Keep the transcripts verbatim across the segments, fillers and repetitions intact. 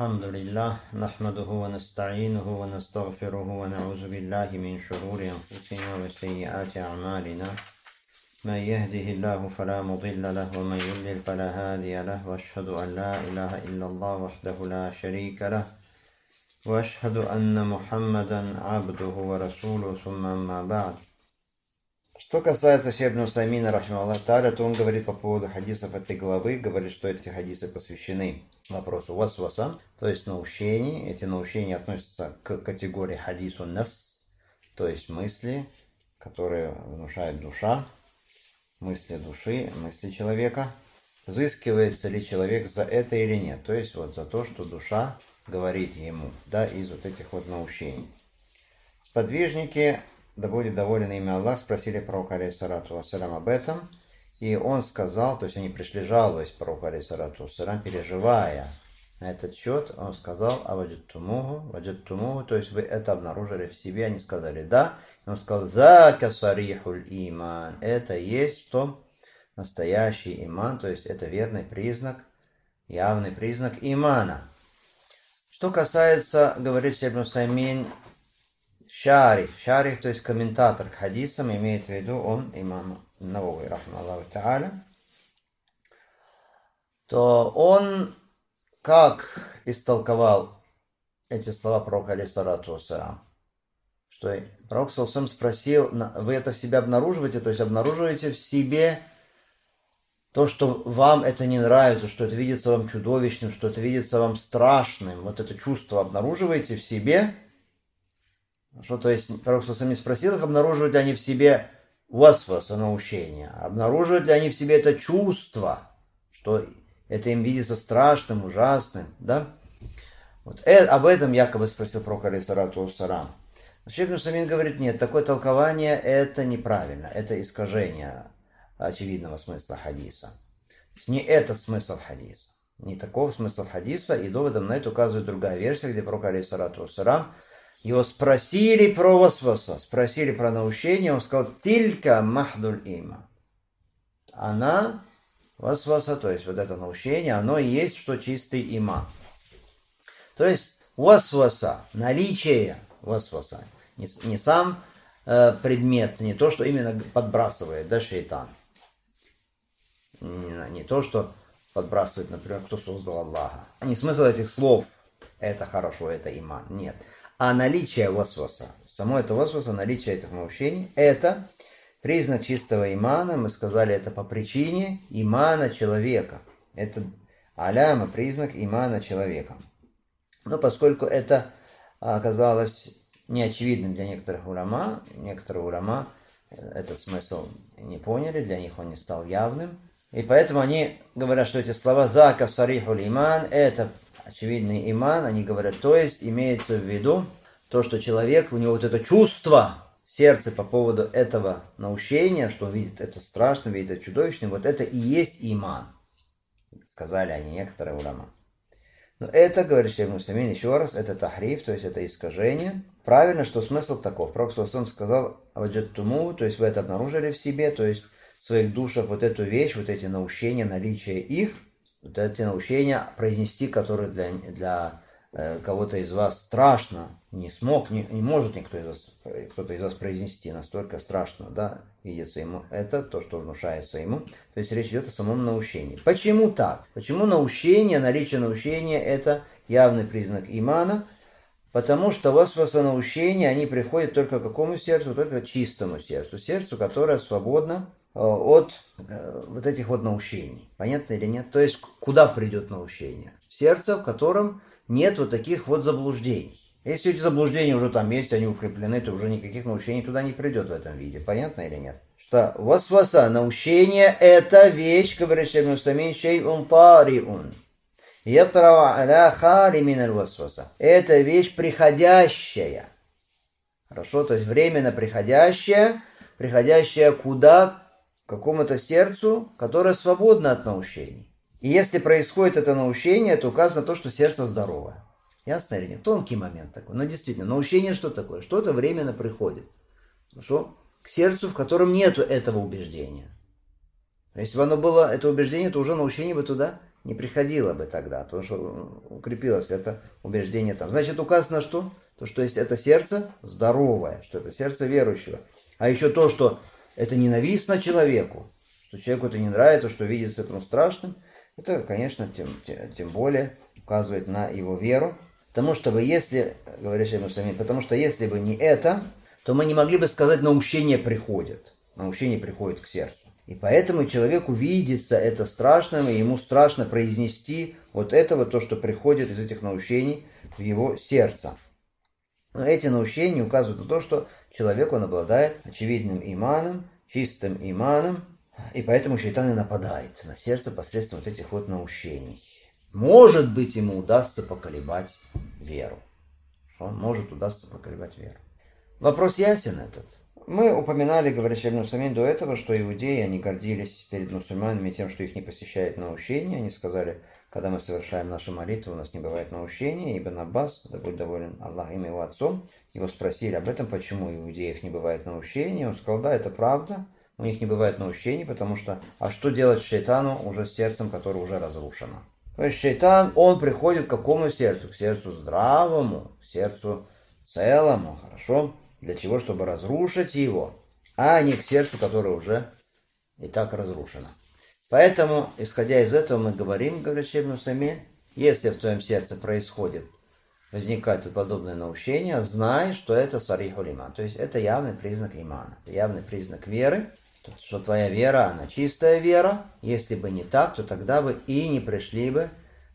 الحمد لله نحمده ونستعينه ونستغفره ونعوذ بالله من شرور أنفسنا وسيئات أعمالنا من يهده الله فلا مضل له ومن يضلل فلا هادي له وأشهد أن لا إله إلا الله وحده لا شريك له وأشهد أن محمدا عبده ورسوله ثم أما بعد. Что касается Шейх ибн Усаймина, рахимахуллах тааля, то он говорит по поводу хадисов этой главы, говорит, что эти хадисы посвящены вопросу васваса, то есть наущений. Эти наущения относятся к категории хадису нафс, то есть мысли, которые внушает душа, мысли души, мысли человека. Взыскивается ли человек за это или нет, то есть вот за то, что душа говорит ему, да, из вот этих вот наущений. Сподвижники, да будет доволен ими Аллах, спросили пророка алейхиссалату вассалям об этом, и он сказал, то есть они пришли жалуясь пророку алейхиссалату вассалям, переживая на этот счет, он сказал: а ваджаттумуху, ваджаттумуху, то есть вы это обнаружили в себе. Они сказали да, и он сказал: зака сарихуль иман, это есть что? Настоящий иман, то есть это верный признак, явный признак имана. Что касается, говорит Шейх ибн Усаймин, Шарих, шарих, то есть комментатор к хадисам, имеет в виду он, имам Навави, рахмаллаху тааля, то он как истолковал эти слова пророка алейхиссалату вассалям, что пророк саллаллаху алейхи ва саллям спросил: вы это в себе обнаруживаете, то есть обнаруживаете в себе то, что вам это не нравится, что это видится вам чудовищным, что это видится вам страшным, вот это чувство обнаруживаете в себе? Что, то есть пророк саллаллаху алейхи ва саллям спросил их, обнаруживают ли они в себе васваса, наущение, обнаруживают ли они в себе это чувство, что это им видится страшным, ужасным, да? Вот э, об этом якобы спросил пророк алейхиссалату вассалям. Шейх ибн Усаймин говорит: нет, такое толкование это неправильно, это искажение очевидного смысла хадиса. Не этот смысл хадиса, не таков смысл хадиса, и доводом на это указывает другая версия, где пророк алейхиссалату вассалям его спросили про васваса, спросили про наущение, он сказал: тилька махдуль има. Она, васваса, то есть вот это наущение, оно и есть что чистый иман. То есть васваса, наличие васваса, не, не сам э, предмет, не то, что именно подбрасывает, да, шейтан. Не, не то, что подбрасывает, например, кто создал Аллаха. Не смысл этих слов: это хорошо, это иман. Нет. А наличие васваса, само это васваса, наличие этих наущений, это признак чистого имана. Мы сказали, это по причине имана человека. Это аляма, признак имана человека. Но поскольку это оказалось неочевидным для некоторых уляма, некоторые уляма этот смысл не поняли, для них он не стал явным. И поэтому они говорят, что эти слова «зака сарихуль иман» — это очевидный иман. Они говорят, то есть имеется в виду то, что человек, у него вот это чувство в сердце по поводу этого наущения, что он видит это страшно, видит это чудовищным, вот это и есть иман. Сказали они, некоторые уляма. Но это, говорит Шейх ибн Усаймин, еще раз, это тахриф, то есть это искажение. Правильно, что смысл таков. Пророк саллаллаху алейхи ва саллям сказал «аваджаттуму», то есть вы это обнаружили в себе, то есть в своих душах вот эту вещь, вот эти наущения, наличие их, вот эти наущения произнести, которые для, для э, кого-то из вас страшно, не смог, не, не может никто из вас, кто-то из вас произнести, настолько страшно, да, видится ему это, то, что внушается ему. То есть речь идет о самом наущении. Почему так? Почему наущение, наличие наущения — это явный признак имана? Потому что васваса, наущения, они приходят только к какому сердцу? Только к чистому сердцу. Сердцу, которое свободно от э, вот этих вот наущений. Понятно или нет? То есть куда придет наущение? В сердце, в котором нет вот таких вот заблуждений. Если эти заблуждения уже там есть, они укреплены, то уже никаких наущений туда не придет в этом виде. Понятно или нет? Что васваса, наущение — это вещь, говорит Шейх ибн Усаймин, шейун тариун. Ятрау аля хари миналь васваса. Это вещь приходящая. Хорошо, то есть временно приходящая, приходящая куда? К какому-то сердцу, которое свободно от наущений. И если происходит это наущение, то указано то, что сердце здоровое. Ясно или нет? Тонкий момент такой. Но действительно, наущение что такое? Что-то временно приходит. Хорошо? К сердцу, в котором нету этого убеждения. Если бы оно было, это убеждение, то уже наущение бы туда не приходило бы тогда, потому что укрепилось это убеждение там. Значит, указано что? То, что есть это сердце здоровое, что это сердце верующего. А еще то, что это ненавистно человеку, что человеку это не нравится, что видится этому страшным, это, конечно, тем, тем более указывает на его веру. Потому что вы, если, говоришь Муслимин, потому что если бы не это, то мы не могли бы сказать, наущение приходит. Наущение приходит к сердцу. И поэтому человеку видится это страшным, и ему страшно произнести вот это вот то, что приходит из этих наущений в его сердце. Но эти наущения указывают на то, что человек, он обладает очевидным иманом, чистым иманом, и поэтому шайтан и нападает на сердце посредством вот этих вот наущений. Может быть, ему удастся поколебать веру. Он может удастся поколебать веру. Вопрос ясен этот. Мы упоминали, говоря Шейх Мусламин, до этого, что иудеи, они гордились перед мусульманами тем, что их не посещает наущение. Они сказали, когда мы совершаем наши молитвы, у нас не бывает наущения. Ибн Аббас, да будь доволен Аллах им его отцом, его спросили об этом, почему у иудеев не бывает наущения. Он сказал, да, это правда, у них не бывает наущений, потому что, а что делать шайтану уже с сердцем, которое уже разрушено? То есть шайтан, он приходит к какому сердцу? К сердцу здравому, к сердцу целому, хорошо? Для чего? Чтобы разрушить его, а не к сердцу, которое уже и так разрушено. Поэтому, исходя из этого, мы говорим, говорит Шейх Муслимин, если в твоем сердце происходит, возникает подобное наущение, знай, что это сарихуль иман. То есть это явный признак имана, явный признак веры, что твоя вера, она чистая вера. Если бы не так, то тогда бы и не пришли бы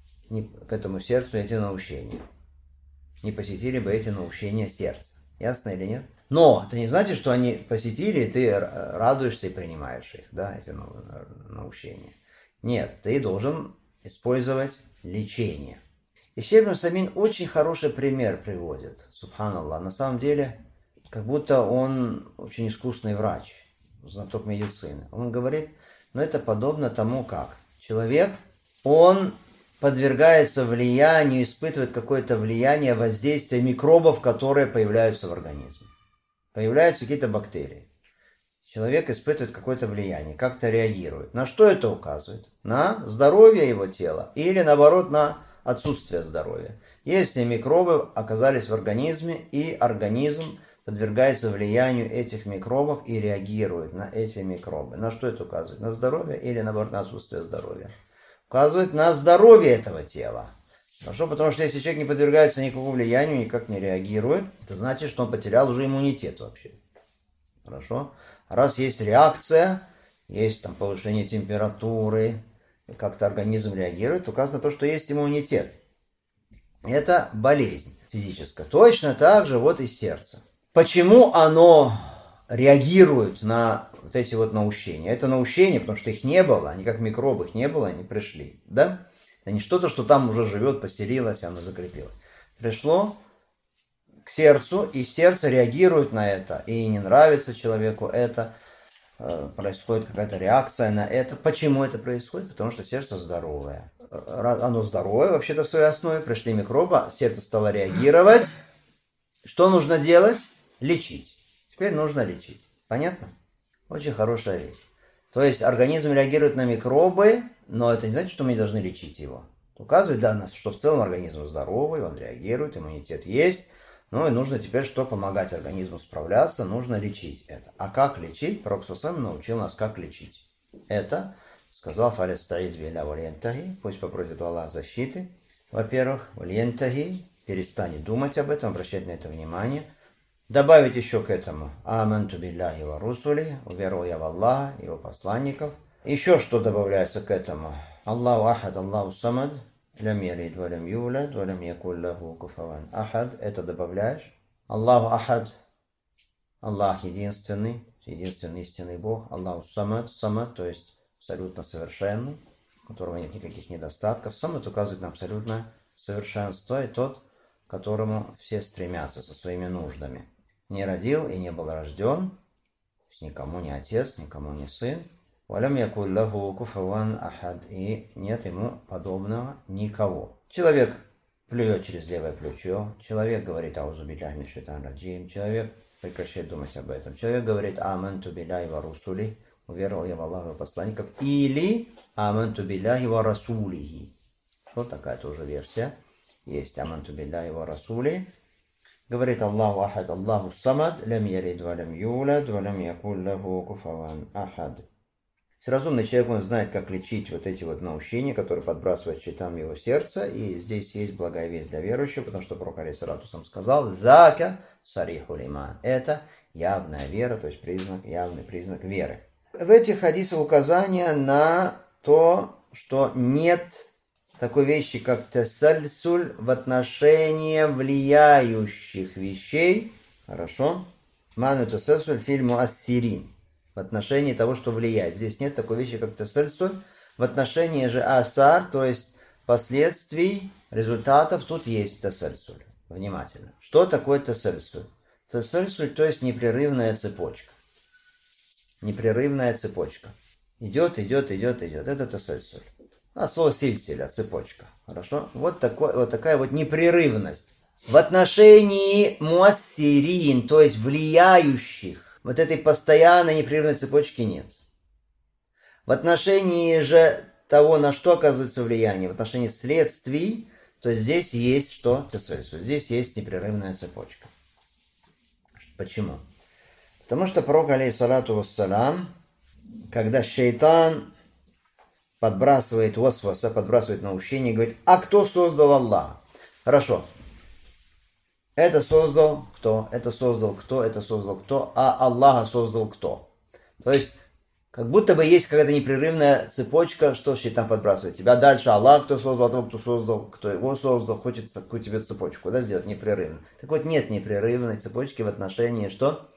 к этому сердцу эти наущения. Не посетили бы эти наущения сердца. Ясно или нет? Но это не значит, что они посетили, и ты радуешься и принимаешь их, да, эти наущения. Нет, ты должен использовать лечение. И Шейх Мусламин очень хороший пример приводит, субханаллах. На самом деле, как будто он очень искусный врач, знаток медицины. Он говорит, ну это подобно тому, как человек, он подвергается влиянию, испытывает какое-то влияние, воздействие микробов, которые появляются в организме. Появляются какие-то бактерии. Человек испытывает какое-то влияние, как-то реагирует. На что это указывает? На здоровье его тела или, наоборот, на отсутствие здоровья. Если микробы оказались в организме, и организм подвергается влиянию этих микробов и реагирует на эти микробы. На что это указывает? На здоровье или, наоборот, на отсутствие здоровья? Указывает на здоровье этого тела. Хорошо, потому что если человек не подвергается никакому влиянию, никак не реагирует, это значит, что он потерял уже иммунитет вообще. Хорошо? Раз есть реакция, есть там повышение температуры, как-то организм реагирует, указано то, что есть иммунитет. Это болезнь физическая. Точно так же вот и сердце. Почему оно реагирует на вот эти вот наущения? Это наущения, потому что их не было, они как микробы, их не было, они пришли. Да? Это не что-то, что там уже живет, поселилось, оно закрепилось. Пришло к сердцу, и сердце реагирует на это, и не нравится человеку это, происходит какая-то реакция на это. Почему это происходит? Потому что сердце здоровое. Оно здоровое, вообще-то в своей основе, пришли микробы, сердце стало реагировать. Что нужно делать? Лечить. Теперь нужно лечить. Понятно? Очень хорошая вещь. То есть организм реагирует на микробы, но это не значит, что мы не должны лечить его. Указывает, да, что в целом организм здоровый, он реагирует, иммунитет есть. Ну и нужно теперь что? Помогать организму справляться, нужно лечить это. А как лечить? Пророк сам научил нас, как лечить. Это сказал Фалес Таиз Биля Вальентахи, пусть попросит у Аллаха защиты. Во-первых, Вальентахи, перестань думать об этом, обращать на это внимание. Добавить еще к этому Аманту билляхи ва русули, уверовал я в Аллаха, его посланников. Еще что добавляется к этому? Аллаху ахад, Аллаху самад, лям ялид, ва лям юлад, ва лям якуль лаху куфуан ахад. Это добавляешь. Аллаху ахад, Аллах единственный, единственный истинный Бог. Аллаху самад, самад, то есть абсолютно совершенный, у которого нет никаких недостатков. Самад указывает на абсолютное совершенство, и тот, к которому все стремятся со своими нуждами. Не родил и не был рожден, никому не отец, никому не сын. Валям якуль лаху куфуан ахад, и нет ему подобного никого. Человек плюет через левое плечо, человек говорит аузу билляхи мин шайтанир раджим, человек прекращает думать об этом. Человек говорит аманту билляхи ва русули, уверовал я в Аллаха и посланников, или аманту билляхи ва расулихи. Вот такая тоже версия. Есть аманту билляхи ва расули. Говорит Аллаху ахад, Аллаху самад, лям ялид ва лям юлад, ва лям якун лаху куфуан ахад. Разумный человек, он знает, как лечить вот эти вот наущения, которые подбрасывают шайтан в его сердце. И здесь есть благая весть для верующего, потому что пророк алейхиссалату сам сказал: «Зака сарихул иман». Это явная вера, то есть признак, явный признак веры. В этих хадисах указание на то, что нет такой вещи, как тасальсуль в отношении влияющих вещей. Хорошо? Ману тасальсуль фильму ассирин. В отношении того, что влияет. Здесь нет такой вещи, как тасальсуль. В отношении же асар, то есть последствий, результатов, тут есть тасальсуль. Внимательно. Что такое тасальсуль? Тасальсуль, то есть непрерывная цепочка. Непрерывная цепочка. Идет, идет, идет, идет. Это тасальсуль. А слово сильсиля, цепочка. Хорошо? Вот, такой, вот такая вот непрерывность. В отношении муассирин, то есть влияющих, вот этой постоянной непрерывной цепочки нет. В отношении же того, на что оказывается влияние, в отношении следствий, то здесь есть что? Здесь есть непрерывная цепочка. Почему? Потому что пророк, алейхиссалату вассалам, когда шайтан подбрасывает васваса, подбрасывает наущение, говорит: а кто создал Аллаха? Хорошо. Это создал кто? Это создал кто? Это создал кто? А Аллаха создал кто? То есть, как будто бы есть какая-то непрерывная цепочка, что шайтан подбрасывает тебя. Дальше Аллах, кто создал, того, кто создал, кто его создал, хочет такую тебе цепочку, да, сделать непрерывно. Так вот, нет непрерывной цепочки в отношении что?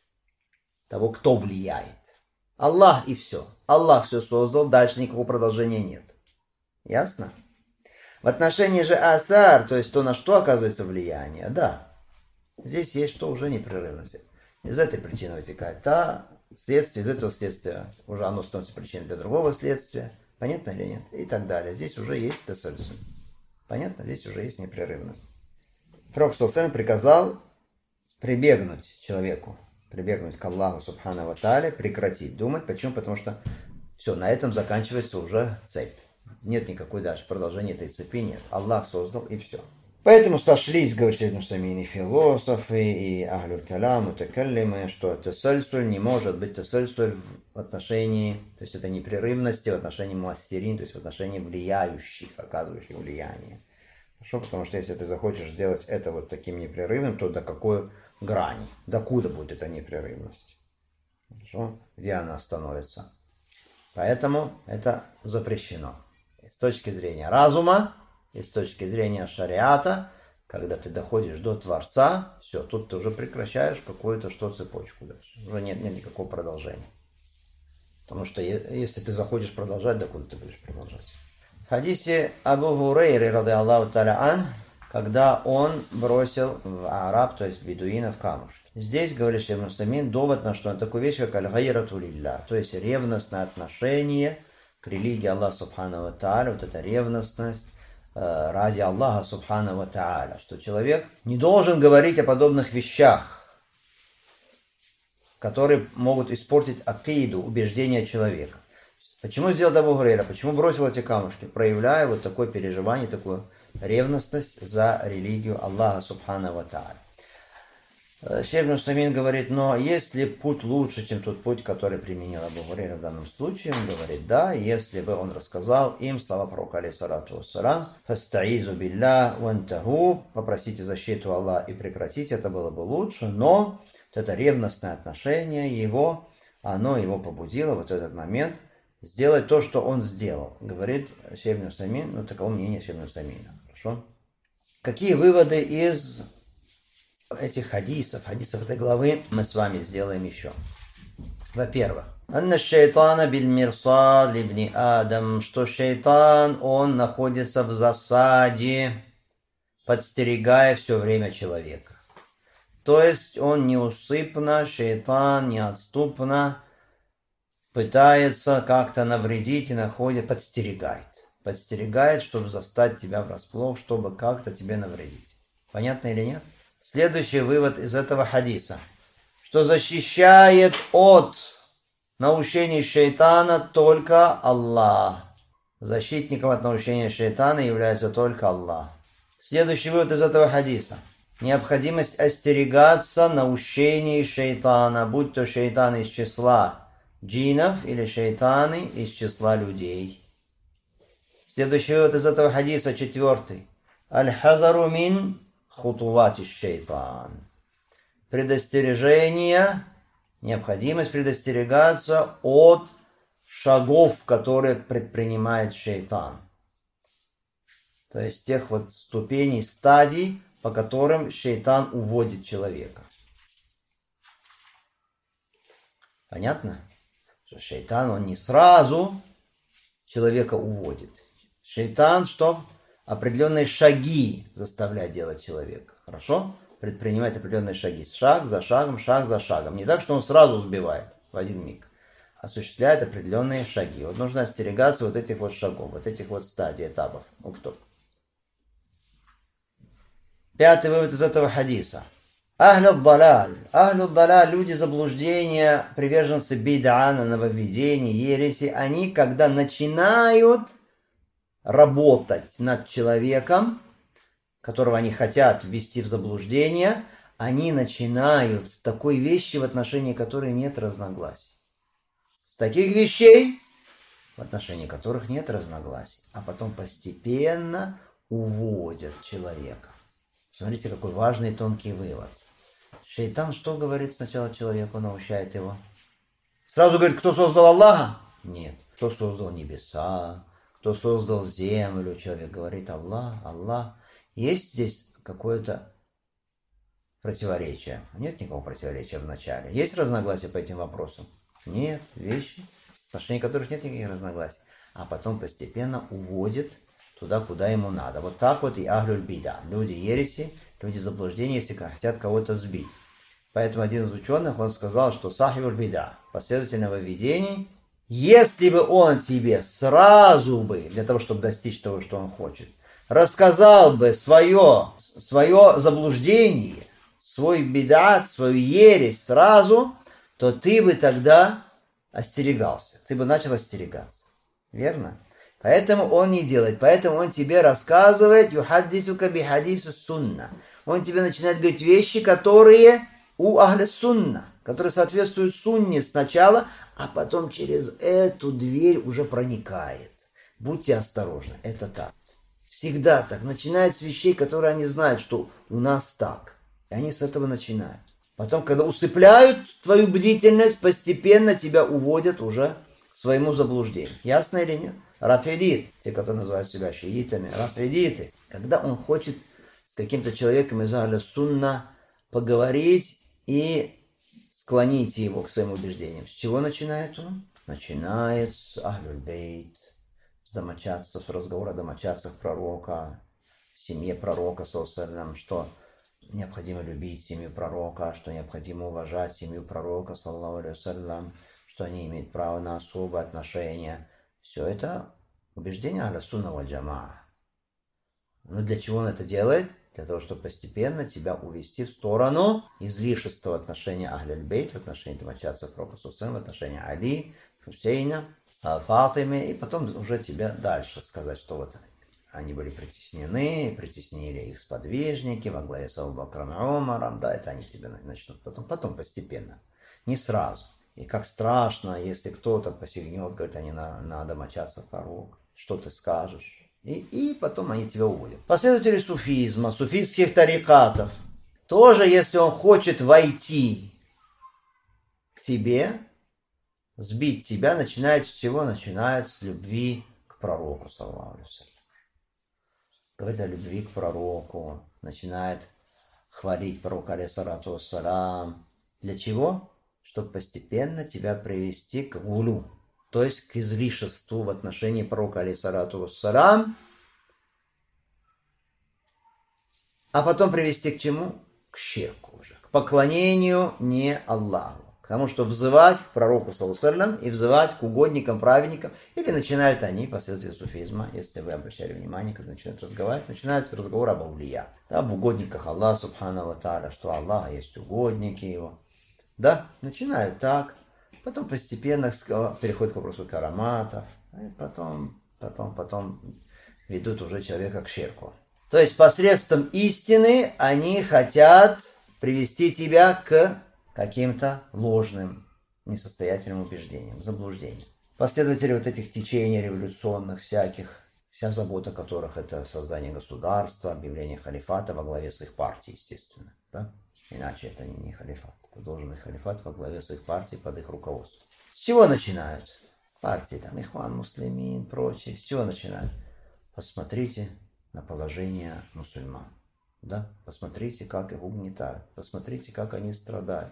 Того, кто влияет. Аллах и все. Аллах все создал, дальше никакого продолжения нет. Ясно? В отношении же асар, то есть то, на что оказывается влияние, да, здесь есть что уже непрерывность. Из этой причины вытекает та следствие, из этого следствия уже оно становится причиной для другого следствия. Понятно или нет? И так далее. Здесь уже есть тасальсуль. Понятно? Здесь уже есть непрерывность. Пророк саллаллаху алейхи ва саллям приказал прибегнуть человеку, прибегнуть к Аллаху субхану ва тааля, прекратить думать. Почему? Потому что все, на этом заканчивается уже цепь. Нет никакой дальше продолжения этой цепи, нет. Аллах создал и все. Поэтому сошлись, говорит Шейх Нусаймин, и философы, и ахлюль калям, мутакаллимы, что тасальсуль не может быть тасальсуль в отношении, то есть это непрерывности в отношении муассирин, то есть в отношении влияющих, оказывающих влияние. Хорошо, потому что если ты захочешь сделать это вот таким непрерывным, то до какой грани, докуда будет эта непрерывность? Хорошо, где она остановится? Поэтому это запрещено. С точки зрения разума и с точки зрения шариата, когда ты доходишь до Творца, все, тут ты уже прекращаешь какую-то что цепочку дальше. Уже нет, нет никакого продолжения. Потому что если ты захочешь продолжать, докуда ты будешь продолжать? В хадисе Абу Хурейры, ради Аллаху та'аля ан, когда он бросил в араб, то есть в бедуинов, камушки. Здесь, говорит Шейх Нусаймин, довод на что? На такую вещь, как аль-гайрату лилля, то есть ревностное отношение к религии Аллаха субхану ва тааля, вот эта ревностность э, ради Аллаха субхану ва тааля, что человек не должен говорить о подобных вещах, которые могут испортить акиду, убеждения человека. Почему сделал Абу Хурейра? Почему бросил эти камушки? Проявляя вот такое переживание, такую ревностность за религию Аллаха субхану ва тааля. Шейх Нусаймин говорит, но есть ли путь лучше, чем тот путь, который применил Абу Хурейра в данном случае? Он говорит, да, если бы он рассказал им слова пророка, алейхиссалату вассалам, «Фастаизу билля вантаху», попросите защиту Аллаха и прекратите, это было бы лучше, но вот это ревностное отношение его, оно его побудило вот в этот момент сделать то, что он сделал. Говорит Шейх Нусаймин, ну таково мнение Шейха Нусаймина. Хорошо? Какие выводы из этих хадисов, хадисов этой главы мы с вами сделаем еще? Во-первых, анна шайтана биль мирсад либни Адам, что шайтан, он находится в засаде, подстерегая все время человека. То есть он неусыпно, шайтан неотступно пытается как-то навредить и находит, подстерегает. Подстерегает, чтобы застать тебя врасплох, чтобы как-то тебе навредить. Понятно или нет? Следующий вывод из этого хадиса, что защищает от наущений шайтана только Аллах. Защитником от наущения шайтана является только Аллах. Следующий вывод из этого хадиса. Необходимость остерегаться наущений шайтана, будь то шайтаны из числа джинов или шайтаны из числа людей. Следующий вывод из этого хадиса, четвертый. Аль-хазару мин хутувати шайтан. Предостережение, необходимость предостерегаться от шагов, которые предпринимает шайтан. То есть тех вот ступеней, стадий, по которым шайтан уводит человека. Понятно? Что шайтан, он не сразу человека уводит. Шайтан, что? Определенные шаги заставляет делать человека. Хорошо? Предпринимать определенные шаги. Шаг за шагом, шаг за шагом. Не так, что он сразу сбивает в один миг. Осуществляет определенные шаги. Вот нужно остерегаться вот этих вот шагов, вот этих вот стадий, этапов. Ну, кто? Пятый вывод из этого хадиса. Ахлю далаль. Ахлю далаль, люди заблуждения, приверженцы бид'ана, нововведений, ереси, они, когда начинают работать над человеком, которого они хотят ввести в заблуждение, они начинают с такой вещи, в отношении которой нет разногласий. С таких вещей, в отношении которых нет разногласий, а потом постепенно уводят человека. Смотрите, какой важный и тонкий вывод. Шайтан что говорит сначала человеку, научает его? Сразу говорит, кто создал Аллаха? Нет. Кто создал небеса? Кто создал землю? Человек говорит, Аллах, Аллах. Есть здесь какое-то противоречие? Нет никакого противоречия в начале. Есть разногласия по этим вопросам? Нет. Вещи, в отношении которых нет никаких разногласий. А потом постепенно уводит туда, куда ему надо. Вот так вот и ахлюль бида. Люди ереси, люди заблуждения, если хотят кого-то сбить. Поэтому один из ученых, он сказал, что сахибуль бида, последователь нововведений, если бы он тебе сразу бы, для того, чтобы достичь того, что он хочет, рассказал бы свое, свое заблуждение, свой бидат, свою ересь сразу, то ты бы тогда остерегался. Ты бы начал остерегаться. Верно? Поэтому он не делает. Поэтому он тебе рассказывает юхаддисука бихадису сунна. Он тебе начинает говорить вещи, которые у ахля сунна, которые соответствуют сунне сначала, а потом через эту дверь уже проникает. Будьте осторожны. Это так. Всегда так. Начинают с вещей, которые они знают, что у нас так. И они с этого начинают. Потом, когда усыпляют твою бдительность, постепенно тебя уводят уже к своему заблуждению. Ясно или нет? Рафидит, те, которые называют себя шиитами, рафидиты, когда он хочет с каким-то человеком из ахля сунна поговорить и склонить его к своим убеждениям. С чего начинает он? Начинает с ахлюль бейт, с домочадцев, с разговора о домочадцах пророка, в семье пророка, саллаллаху, что необходимо любить семью пророка, что необходимо уважать семью пророка, саллаллаху, что они имеют право на особое отношение. Все это убеждение ахля сунна валь джамаа. Но для чего он это делает? Для того, чтобы постепенно тебя увести в сторону излишества отношения ахлюль бейт, в отношении домочадцев пророка, в отношении Али, Хусейна, Фатимы, и потом уже тебя дальше сказать, что вот они были притеснены, притеснили их сподвижники во главе с Абу Бакром и Умаром, да, это они тебя начнут потом, потом постепенно, не сразу. И как страшно, если кто-то посягнет, говорит, они на, на домочадцев пророка, что ты скажешь? И, и потом они тебя уводят. Последователи суфизма, суфийских тарикатов, тоже, если он хочет войти к тебе, сбить тебя, начинает с чего? Начинает с любви к пророку, саллаллаху алейхи ва саллям. Говорит о любви к пророку, начинает хвалить пророка, алейхиссалату вассалям. Для чего? Чтобы постепенно тебя привести к гулю, то есть к излишеству в отношении пророка, алейхиссалату вассалям, а потом привести к чему? К ширку уже, к поклонению не Аллаху. Потому что взывать к пророку, саллаллаху алейхи ва саллям, и взывать к угодникам, праведникам, или начинают они, последователи суфизма, если вы обращали внимание, когда начинают разговаривать, начинается разговор об аулия, да, об угодниках Аллаха, субхану ва тааля, что Аллаха есть угодники его. Да, начинают так. Потом постепенно переходит к вопросу караматов. И потом, потом, потом ведут уже человека к ширку. То есть посредством истины они хотят привести тебя к каким-то ложным, несостоятельным убеждениям, заблуждениям. Последователи вот этих течений революционных всяких, вся забота которых это создание государства, объявление халифата во главе с их партией, естественно. Да? Иначе это не халифат. Это должен быть халифат во главе с их партией под их руководством. С чего начинают? Партии, там, Ихван Муслимин, прочие. С чего начинают? Посмотрите на положение мусульман. Да? Посмотрите, как их угнетают. Посмотрите, как они страдают.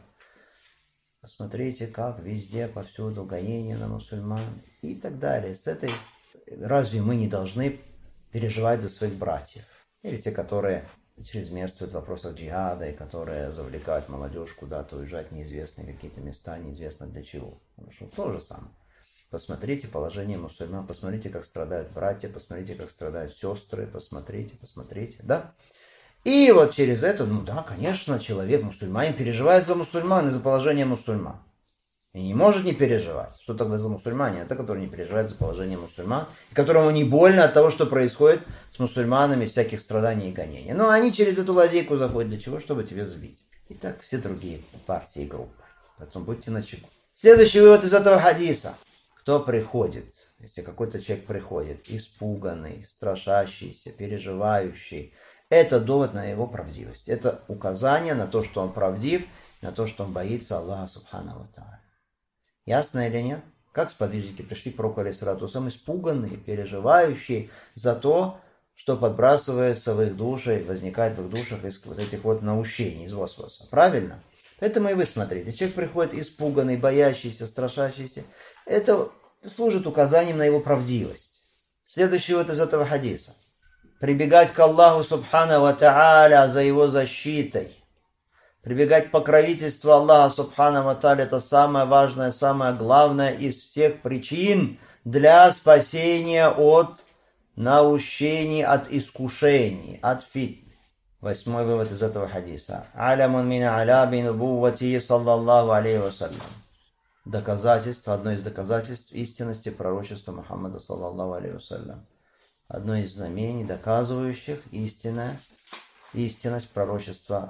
Посмотрите, как везде, повсюду гонения на мусульман и так далее. С этой... Разве мы не должны переживать за своих братьев? Или те, которые чрезмерствуют в вопросах джихада и которые завлекают молодежь куда-то уезжать в неизвестные какие-то места, неизвестно для чего. То же самое. Посмотрите положение мусульман, посмотрите, как страдают братья, посмотрите, как страдают сестры, посмотрите, посмотрите, да? И вот через это, ну да, конечно, человек, мусульманин, переживает за мусульман и за положение мусульман. И не может не переживать. Что тогда за мусульмане? Это, который не переживает за положение мусульман, и которому не больно от того, что происходит с мусульманами, всяких страданий и гонений. Но они через эту лазейку заходят для чего? Чтобы тебя сбить. И так все другие партии и группы. Поэтому будьте начеку. Следующий вывод из этого хадиса. Кто приходит, если какой-то человек приходит, испуганный, страшащийся, переживающий, это довод на его правдивость. Это указание на то, что он правдив, на то, что он боится Аллаха Субхану ва Тааля. Ясно или нет? Как сподвижники пришли к пророку алейхиссалату вассалам, испуганные, переживающие за то, что подбрасывается в их души, возникает в их душах из вот этих вот наущений, из васваса. Правильно? Поэтому и вы смотрите. Человек приходит испуганный, боящийся, страшащийся. Это служит указанием на его правдивость. Следующий вот из этого хадиса. Прибегать к Аллаху Субхану ва Тааля за его защитой. Прибегать к покровительству Аллаха Субхану ва Тааля — это самое важное, самое главное из всех причин для спасения от наущений, от искушений, от фитн. Восьмой вывод из этого хадиса. Алямун мин аляби нубуввати саллаллаху алейхи вассалям. Доказательство, одно из доказательств истинности пророчества Мухаммада саллаллаху алейхи вассалям. Одно из знамений, доказывающих истинное, истинность пророчества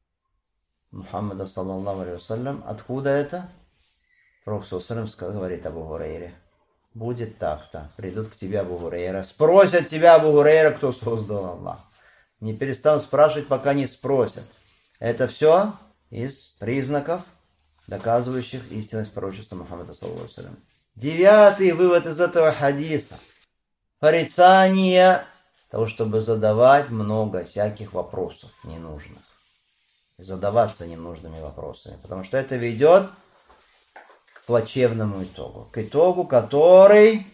Мухаммада саллаллаху алейхи вассалям. Откуда это? Пророк саллаллаху алейхи вассалям говорит Абу Хурейре. Будет так-то. Придут к тебе, Абу Хурейра. Спросят тебя, Абу Хурейра, кто создал Аллах. Не перестанут спрашивать, пока не спросят. Это все из признаков, доказывающих истинность пророчества Мухаммада саллаллаху алейхи вассалям. Девятый вывод из этого хадиса. Порицание того, чтобы задавать много всяких вопросов ненужных. И задаваться ненужными вопросами. Потому что это ведет к плачевному итогу. К итогу, который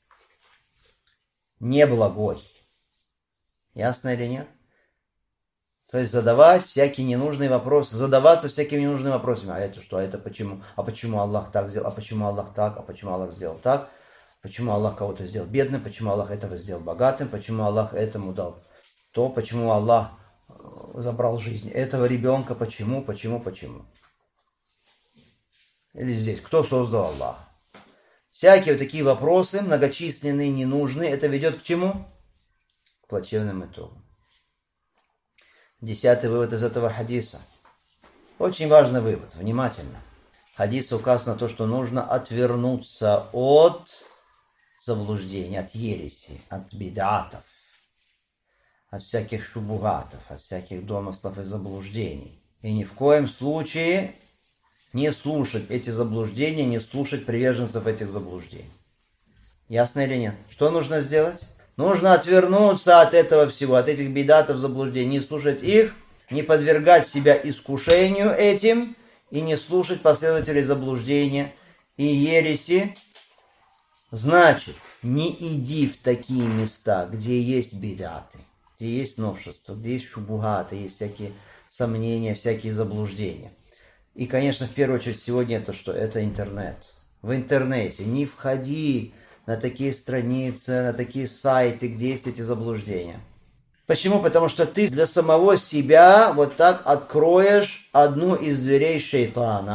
неблагой. Ясно или нет? То есть задавать всякие ненужные вопросы, задаваться всякими ненужными вопросами. А это что? А это почему? А почему Аллах так сделал? А почему Аллах так? А почему Аллах сделал так? Почему Аллах кого-то сделал бедным? Почему Аллах этого сделал богатым? Почему Аллах этому дал то? Почему Аллах забрал жизнь этого ребенка? Почему? Почему? Почему? Или здесь. Кто создал Аллаха? Всякие вот такие вопросы, многочисленные, ненужные, это ведет к чему? К плачевным итогам. Десятый вывод из этого хадиса. Очень важный вывод. Внимательно. Хадис указ на то, что нужно отвернуться от заблуждений, от ереси, от бидатов, от всяких шубугатов, от всяких домыслов и заблуждений. И ни в коем случае не слушать эти заблуждения, не слушать приверженцев этих заблуждений. Ясно или нет? Что нужно сделать? Нужно отвернуться от этого всего, от этих бидатов, заблуждений, не слушать их, не подвергать себя искушению этим и не слушать последователей заблуждения и ереси. Значит, не иди в такие места, где есть бидаты, где есть новшества, где есть шубугаты, есть всякие сомнения, всякие заблуждения. И, конечно, в первую очередь сегодня это что? Это интернет. В интернете не входи на такие страницы, на такие сайты, где есть эти заблуждения. Почему? Потому что ты для самого себя вот так откроешь одну из дверей шейтана.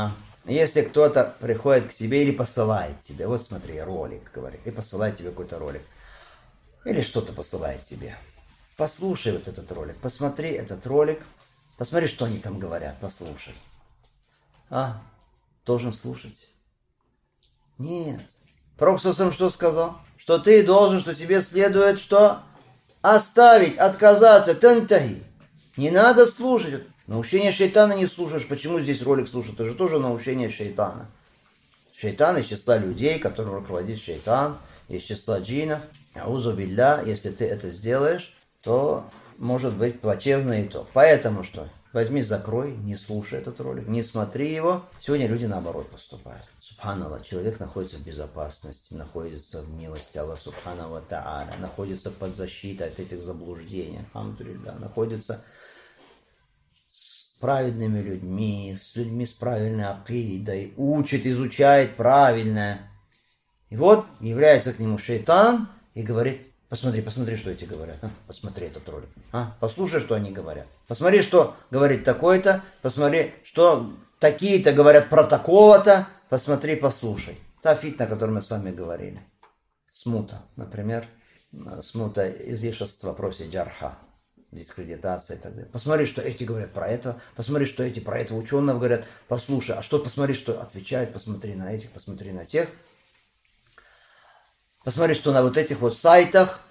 Если кто-то приходит к тебе или посылает тебе, вот смотри, ролик, говорит, и посылает тебе какой-то ролик, или что-то посылает тебе, послушай вот этот ролик, посмотри этот ролик, посмотри, что они там говорят, послушай. А, должен слушать? Нет. Пророк сам что сказал? Что ты должен, что тебе следует что? Оставить, отказаться, тантахи. Не надо слушать. Научение шайтана не слушаешь. Почему здесь ролик слушать? Это же тоже научение шайтана. Шайтан из числа людей, которым руководит шайтан, из числа джинов. Аузу билля, если ты это сделаешь, то может быть плачевный итог. Поэтому что? Возьми, закрой, не слушай этот ролик, не смотри его. Сегодня люди наоборот поступают. Субханаллах, человек находится в безопасности, находится в милости Аллаха Субхану ва Тааля, находится под защитой от этих заблуждений, алхамдулилля, находится с праведными людьми, с людьми с правильной акидой, учит, изучает правильное. И вот является к нему шайтан и говорит: посмотри, посмотри, что эти говорят. А? Посмотри этот ролик. А? Послушай, что они говорят. Посмотри, что говорит такой-то. Посмотри, что такие-то говорят про такого-то. Посмотри, послушай. Та фитна, о которой мы с вами говорили. Смута, например. Смута, излишество просит джарха. Дискредитация и так далее. Посмотри, что эти говорят про это. Посмотри, что эти про этого ученого говорят. Послушай, а что, посмотри, что отвечают. Посмотри на этих, посмотри на тех. Посмотри, что на вот этих вот сайтах.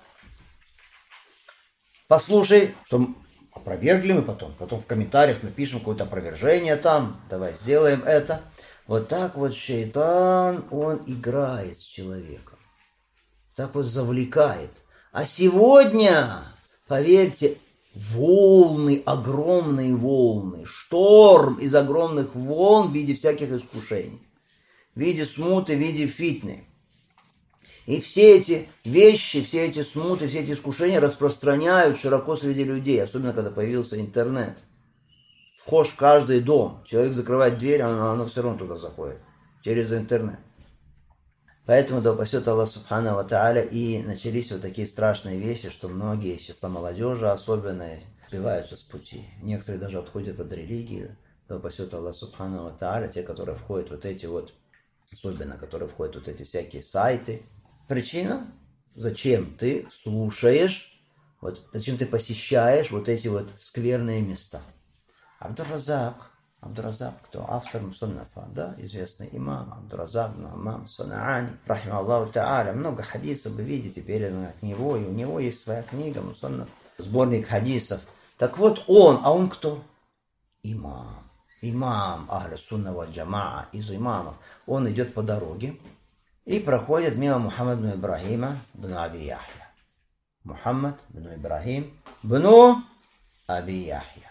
Послушай, что опровергли мы потом. Потом в комментариях напишем какое-то опровержение там. Давай сделаем это. Вот так вот шайтан, он играет с человеком. Так вот завлекает. А сегодня, поверьте, волны, огромные волны. Шторм из огромных волн в виде всяких искушений. В виде смуты, в виде фитны. И все эти вещи, все эти смуты, все эти искушения распространяют широко среди людей, особенно когда появился интернет. Вхож в каждый дом. Человек закрывает дверь, оно, оно все равно туда заходит. Через интернет. Поэтому, да упасет Аллах Субхану ва Тааля, и начались вот такие страшные вещи, что многие из числа молодежи особенно сбиваются с пути. Некоторые даже отходят от религии. Да упасет Аллах Субхану ва Тааля, те, которые входят вот эти вот, особенно, которые входят вот эти всякие сайты. Причина, зачем ты слушаешь, вот, зачем ты посещаешь вот эти вот скверные места. Абдур-Разак, Абдур-Разак, кто автор Мусаннафа, да, известный имам Абдур-Разак, имам Санаани, рахима Аллаху Тааля, много хадисов вы видите передано от него, и у него есть своя книга Мусаннаф, сборник хадисов. Так вот он, а он кто? Имам, имам Ахля Сунна валь Джамаа, из имамов. Он идет по дороге и проходит мимо Мухаммад бн Ибрахима бн Аби Яхья. Мухаммад бн Ибрахим бн Аби Яхья.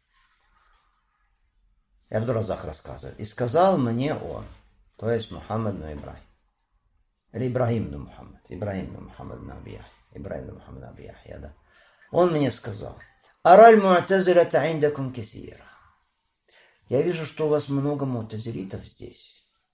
И Абдур-Разак рассказывает. И сказал мне он, то есть Мухаммад бн Ибрахим. Или Ибрахим бн Мухаммад. Ибрахим бн Мухаммад бн Аби Яхья. Ибрахим бн Мухаммад бн Аби Яхья, да. Он мне сказал: Араль му'тазилата индакум кесира. Я вижу, что у вас много му'тазилитов здесь.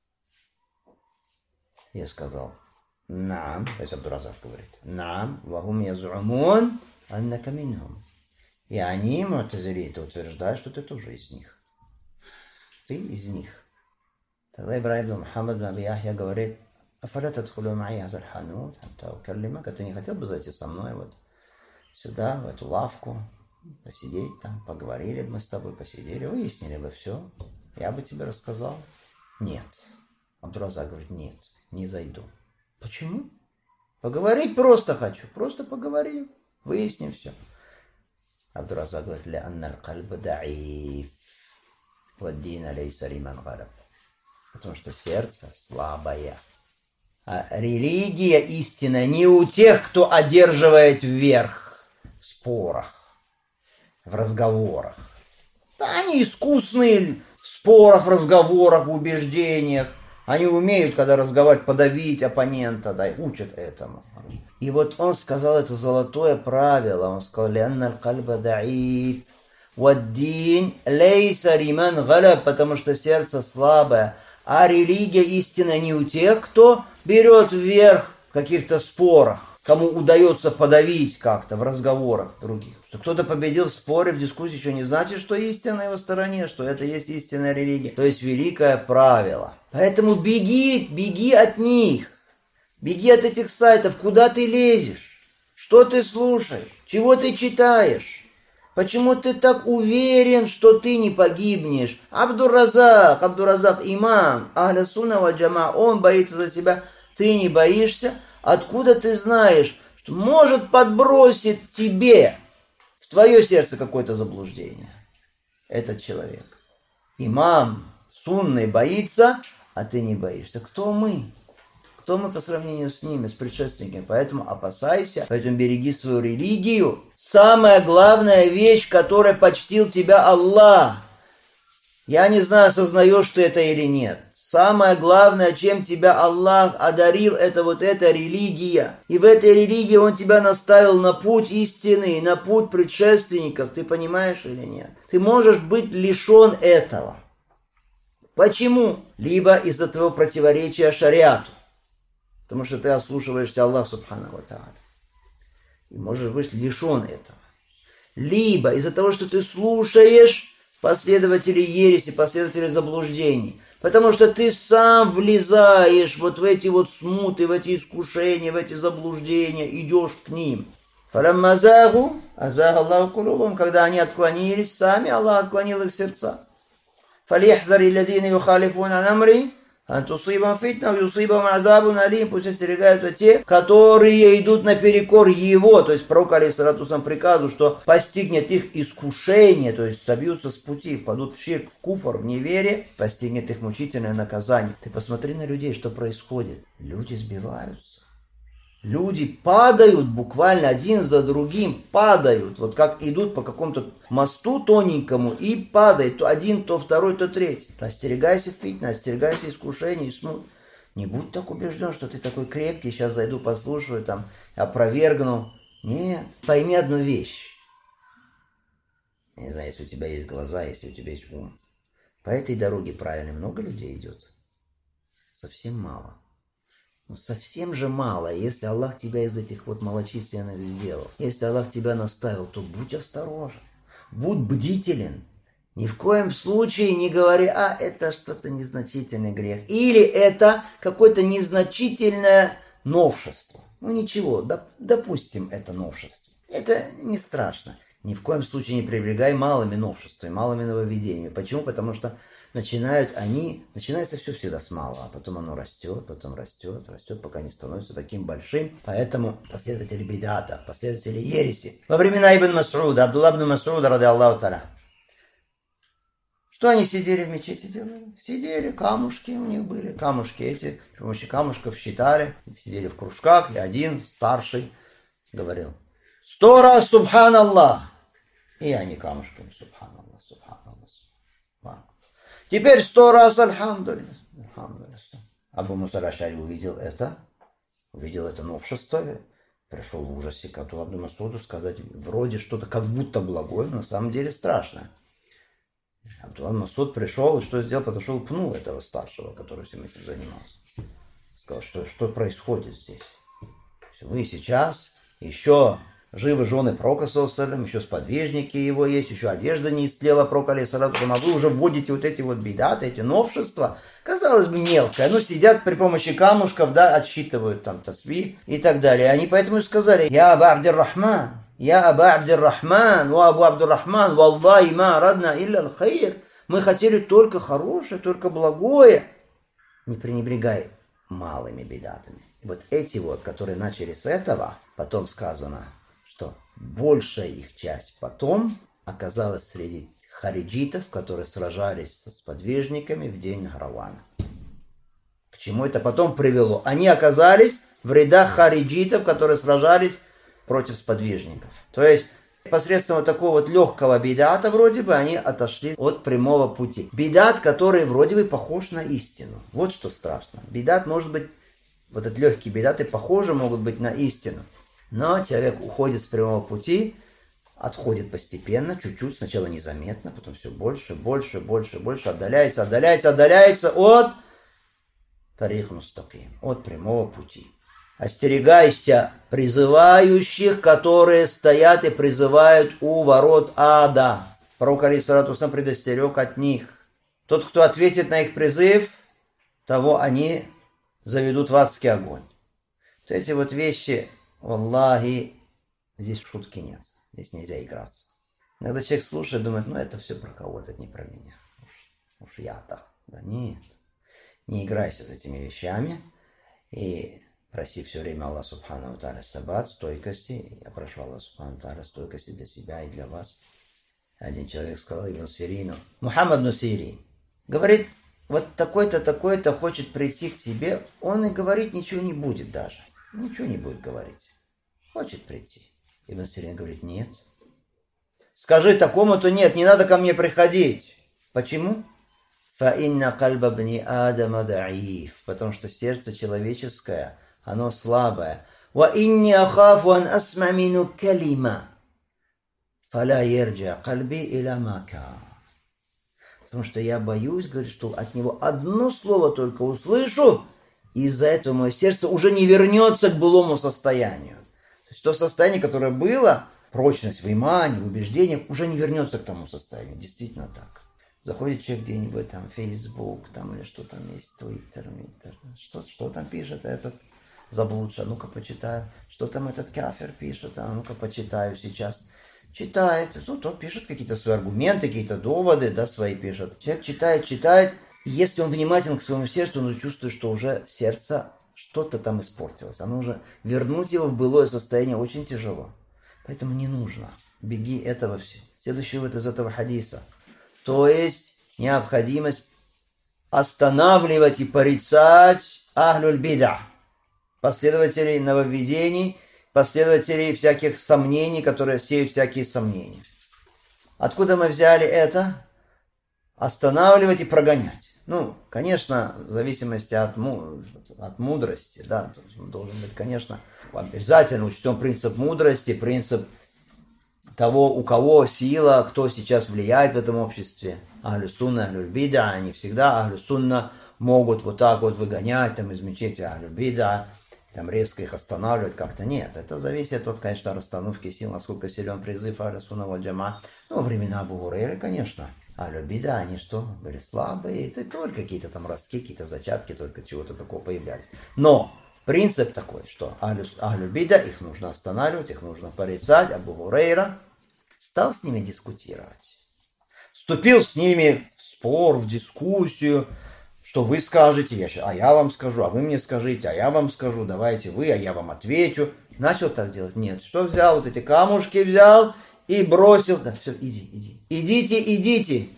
Я сказал: Наам, то есть Абдур-Разак говорит, Наам, вахум язумун аннака минхум. И они, му'тазилиты, утверждают, что ты тоже из них. Ты из них. Тогда Ибрахим бн Мухаммад бн Аби Яхья говорит: Афаля тадхулу ма'и хазаль ханут, хатта укаллимак. А ты не хотел бы зайти со мной вот сюда, в эту лавку, посидеть там, поговорили бы мы с тобой, посидели, выяснили бы все. Я бы тебе рассказал. Нет. Абдур-Разак говорит: нет, не зайду. Почему? Поговорить просто хочу. Просто поговорим, выясним все. Абдур-Разак говорит: ля анналь кальба да'иф, ваддина лейса риман галаб. Потому что сердце слабое. А религия истина не у тех, кто одерживает верх в спорах, в разговорах. Да, они искусные в спорах, в разговорах, в убеждениях. Они умеют, когда разговаривать, подавить оппонента, да, и учат этому. И вот он сказал это золотое правило. Он сказал: «Лянналь кальба да'иф, ваддин лейса риман галаб», потому что сердце слабое. А религия истина не у тех, кто берет вверх в каких-то спорах. кому удается подавить как-то в разговорах других. Что кто-то победил в споре, в дискуссии, еще не значит, что истина на его стороне, что это есть истинная религия. То есть великое правило. Поэтому беги, беги от них. Беги от этих сайтов. Куда ты лезешь? Что ты слушаешь? Чего ты читаешь? Почему ты так уверен, что ты не погибнешь? Абдур-Разак, Абдур-Разак, имам, Ахля Сунна валь Джамаа, он боится за себя, ты не боишься? Откуда ты знаешь, что может подбросить тебе в твое сердце какое-то заблуждение? Этот человек. Имам сунный боится, а ты не боишься. Кто мы? Кто мы по сравнению с ними, с предшественниками? Поэтому опасайся, поэтому береги свою религию. Самая главная вещь, которой почтил тебя Аллах. Я не знаю, осознаешь ты это или нет. Самое главное, чем тебя Аллах одарил, это вот эта религия. И в этой религии Он тебя наставил на путь истины, на путь предшественников. Ты понимаешь или нет? Ты можешь быть лишен этого. Почему? Либо из-за твоего противоречия шариату. Потому что ты ослушиваешься Аллаха Субхану ва Тааля. И можешь быть лишен этого. Либо из-за того, что ты слушаешь последователей ереси, последователей заблуждений. Потому что ты сам влезаешь вот в эти вот смуты, в эти искушения, в эти заблуждения, идешь к ним. Фараммазагу, азага Аллаху кулубам, когда они отклонились, сами Аллах отклонил их сердца. Фалихзари ладзина юхалифуна ан амри, ан тусибам фитна, юсибам азабун алим, пусть остерегаются те, которые идут наперекор его, то есть пророк алейхиссалату вассалям приказу, что постигнет их искушение, то есть собьются с пути, впадут в ширк, в куфр, в неверие, постигнет их мучительное наказание. Ты посмотри на людей, что происходит. Люди сбиваются. Люди падают буквально один за другим, падают. Вот как идут по какому-то мосту тоненькому и падают. То один, то второй, то третий. Остерегайся фитна, остерегайся искушений, смут. Не будь так убежден, что ты такой крепкий, сейчас зайду, послушаю, там, опровергну. Нет, пойми одну вещь. Я не знаю, если у тебя есть глаза, если у тебя есть ум. По этой дороге правильно много людей идет? Совсем мало. Ну, совсем же мало, если Аллах тебя из этих вот малочисленных сделал. Если Аллах тебя наставил, то будь осторожен, будь бдителен. Ни в коем случае не говори, а это что-то незначительный грех. Или это какое-то незначительное новшество. Ну ничего, доп, допустим, это новшество. Это не страшно. Ни в коем случае не пренебрегай малыми новшествами, малыми нововведениями. Почему? Потому что начинают они, начинается все всегда с малого, а потом оно растет, потом растет, растет, пока не становится таким большим. Поэтому последователи бидата, последователи ереси. Во времена Ибн Мас'уда, Абдулла ибн Мас'уда, ради Аллаху та'аля, что они сидели в мечети делали? Сидели, камушки у них были, камушки эти, с помощью камушков считали, сидели в кружках, и один, старший, говорил: сто раз Субханаллах. И они камушками: Субханаллах, Субханаллах, Субханаллах. Теперь сто раз Альхамдулиллах. Абу Муса аль-Аш'ари увидел это, увидел это новшество, пришел в ужасе к Абдуллаху ибн Мас'уду сказать, вроде что-то как будто благое, но на самом деле страшное. Абдуллах ибн Мас'уд пришел и что сделал? Подошел, пнул этого старшего, который всем этим занимался. Сказал, что, что происходит здесь. Вы сейчас еще живы жены пророка, еще сподвижники его есть, еще одежда не истлела пророка, а вы уже вводите вот эти вот бидаты, эти новшества, казалось бы, мелкое, но сидят при помощи камушков, да, отсчитывают там тасбих и так далее. Они поэтому и сказали: «Я Аба Абдир-Рахман, я Аба Абдир-Рахман, ва Абу Абдир-Рахман, валлахи ма радна илля аль-хайр». Мы хотели только хорошее, только благое. Не пренебрегай малыми бидатами. И вот эти вот, которые начали с этого, потом сказано, что большая их часть потом оказалась среди хариджитов, которые сражались со сподвижниками в день Нахравана. К чему это потом привело? Они оказались в рядах хариджитов, которые сражались против сподвижников. То есть посредством такого вот легкого бидата вроде бы они отошли от прямого пути. Бидат, который вроде бы похож на истину. Вот что страшно. Бидат может быть, вот этот легкий бидат и похожи могут быть на истину. Но человек уходит с прямого пути, отходит постепенно, чуть-чуть, сначала незаметно, потом все больше, больше, больше, больше, отдаляется, отдаляется, отдаляется от тарих мустаким, от прямого пути. Остерегайся призывающих, которые стоят и призывают у ворот ада. Пророк алейхиссалату вассалам предостерег от них. Тот, кто ответит на их призыв, того они заведут в адский огонь. То эти вот вещи, валлахи, здесь шутки нет. Здесь нельзя играться. Иногда человек слушает, думает, ну это все про кого-то, это не про меня. Уж, уж я-то. Да нет. Не играйся с этими вещами. И проси все время Аллах Субхану ва Тааля сабат, стойкости. Я прошу Аллах Субхану ва Тааля стойкости для себя и для вас. Один человек сказал Ибн Сирину, Мухаммад ибн Сирин, говорит, вот такой-то, такой-то хочет прийти к тебе, он и говорить ничего не будет даже. Ничего не будет говорить. Хочет прийти. Ибн Сирин говорит, нет. Скажи такому-то, нет, не надо ко мне приходить. Почему? فَإِنَّ قَلْبَ بْنِ آدَمَ ضَعِيفٌ. Потому что сердце человеческое, оно слабое. وَإِنِّي أَخَافُ أَنْ أَسْمَعَ مِنْهُ كَلِمَةً فَلَا يَرْجِعُ قَلْبِي إِلَى مَا كَانَ. Потому что я боюсь, говорит, что от него одно слово только услышу, и из-за этого мое сердце уже не вернется к былому состоянию. То есть то состояние, которое было, прочность в имане, в убеждениях, уже не вернется к тому состоянию. Действительно так. Заходит человек где-нибудь, там, Facebook, там, или что там есть, Twitter, Twitter. Что, что там пишет этот заблудший? А ну-ка почитаю. Что там этот кафир пишет? А ну-ка почитаю сейчас. Читает, ну, тот пишет какие-то свои аргументы, какие-то доводы, да, свои пишет. Человек читает, читает, и если он внимателен к своему сердцу, он уже чувствует, что уже сердце что-то там испортилось. Оно уже, вернуть его в былое состояние очень тяжело. Поэтому не нужно. Беги этого все. Следующий вывод из этого хадиса. То есть необходимость останавливать и порицать ахлюль бида, последователей нововведений, последователей всяких сомнений, которые сеют всякие сомнения. Откуда мы взяли это? Останавливать и прогонять. Ну, конечно, в зависимости от, му- от мудрости, да, должен быть, конечно, обязательно учтен принцип мудрости, принцип того, у кого сила, кто сейчас влияет в этом обществе. Ахлю сунна, ахлю бида, они всегда ахлю сунна могут вот так вот выгонять там из мечети ахлю бида, там резко их останавливать как-то. Нет, это зависит от, конечно, расстановки сил, насколько силен призыв ахлю сунна валь джама. Ну, времена Абу Хурейры, конечно. Ахлю бида, они что, были слабые, это только какие-то там ростки, какие-то зачатки, только чего-то такого появлялись. Но принцип такой, что ахлю, ахлю бида, их нужно останавливать, их нужно порицать. Абу Хурейра стал с ними дискутировать. Вступил с ними в спор, в дискуссию, что вы скажете, я, а я вам скажу, а вы мне скажите, а я вам скажу, давайте вы, а я вам отвечу. Начал так делать? Нет. Что взял? Вот эти камушки взял и бросил. Да, все, иди, иди. Идите, идите.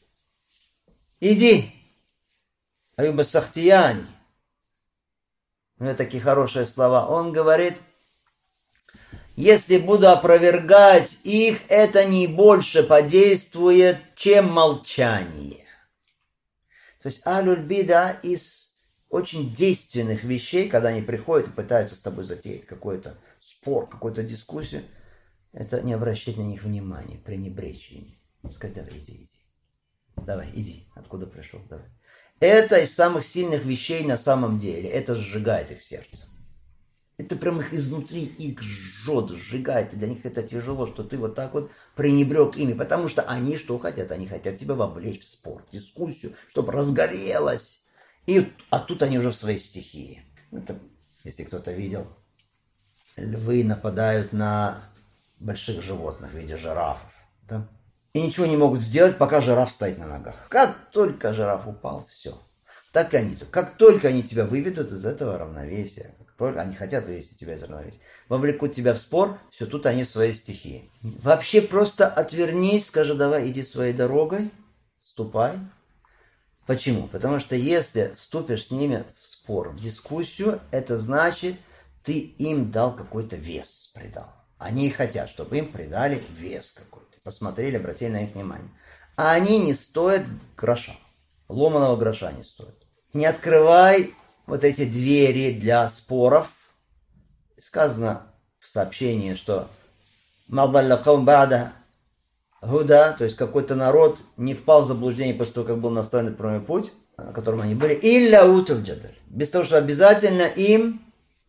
Иди. Аюб ас-Сахтияни. У меня такие хорошие слова. Он говорит, если буду опровергать их, это не больше подействует, чем молчание. То есть алюль бида из очень действенных вещей, когда они приходят и пытаются с тобой затеять какой-то спор, какую-то дискуссию, это не обращать на них внимания, пренебречь ими. Сказать, давай, иди, иди. Давай, иди. Откуда пришел? Давай. Это из самых сильных вещей на самом деле. Это сжигает их сердце. Это прям их изнутри, их жжет, сжигает. И для них это тяжело, что ты вот так вот пренебрег ими. Потому что они что хотят? Они хотят тебя вовлечь в спор, в дискуссию, чтобы разгорелось. И, а тут они уже в своей стихии. Это, если кто-то видел, львы нападают на больших животных в виде жирафов. Да? И ничего не могут сделать, пока жираф стоит на ногах. Как только жираф упал, все. Так и они. Как только они тебя выведут из этого равновесия, как только они хотят вывести тебя из равновесия, вовлекут тебя в спор, все, тут они в своей стихии. Вообще просто отвернись, скажи, давай, иди своей дорогой, ступай. Почему? Потому что если вступишь с ними в спор, в дискуссию, это значит, ты им дал какой-то вес, придал. Они хотят, чтобы им придали вес какой-то. Посмотрели, обратили на их внимание. А они не стоят гроша. Ломаного гроша не стоят. Не открывай вот эти двери для споров. Сказано в сообщении, что «Мадаллакаум бада гуда», то есть какой-то народ не впал в заблуждение после того, как был наставлен на прямой путь, на котором они были, «илля утуджадаль», без того, что обязательно им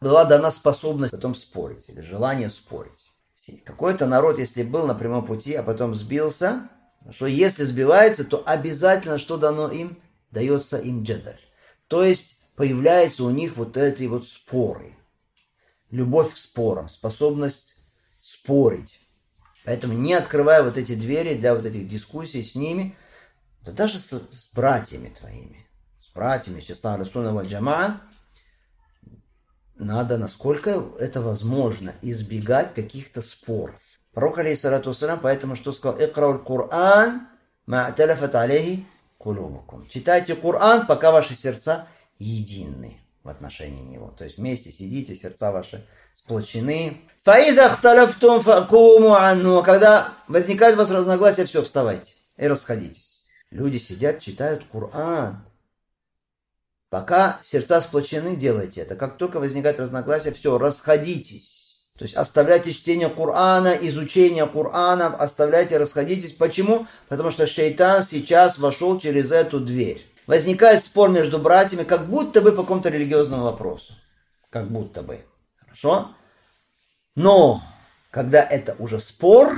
была дана способность потом спорить, или желание спорить. Какой-то народ, если был на прямом пути, а потом сбился, что если сбивается, то обязательно что дано им? Дается им джадаль. То есть появляются у них вот эти вот споры. Любовь к спорам, способность спорить. Поэтому не открывая вот эти двери для вот этих дискуссий с ними, да даже с, с братьями твоими, с братьями, с числа Аль-Сунна валь Джамаа, надо, насколько это возможно, избегать каких-то споров. Пророк, алейхиссалату вассалям, поэтому что сказал? «Икрауль Кур'ан, ма'талафат алейхи кулубукум». Читайте Коран, пока ваши сердца едины в отношении него. То есть вместе сидите, сердца ваши сплочены. «Фаиза хталафтум факуму анну». Когда возникает у вас разногласия, все, вставайте и расходитесь. Люди сидят, читают Коран. Пока сердца сплочены, делайте это. Как только возникает разногласие, все, расходитесь. То есть оставляйте чтение Корана, изучение Корана, оставляйте, расходитесь. Почему? Потому что шайтан сейчас вошел через эту дверь. Возникает спор между братьями, как будто бы по какому-то религиозному вопросу. Как будто бы. Хорошо? Но, когда это уже спор,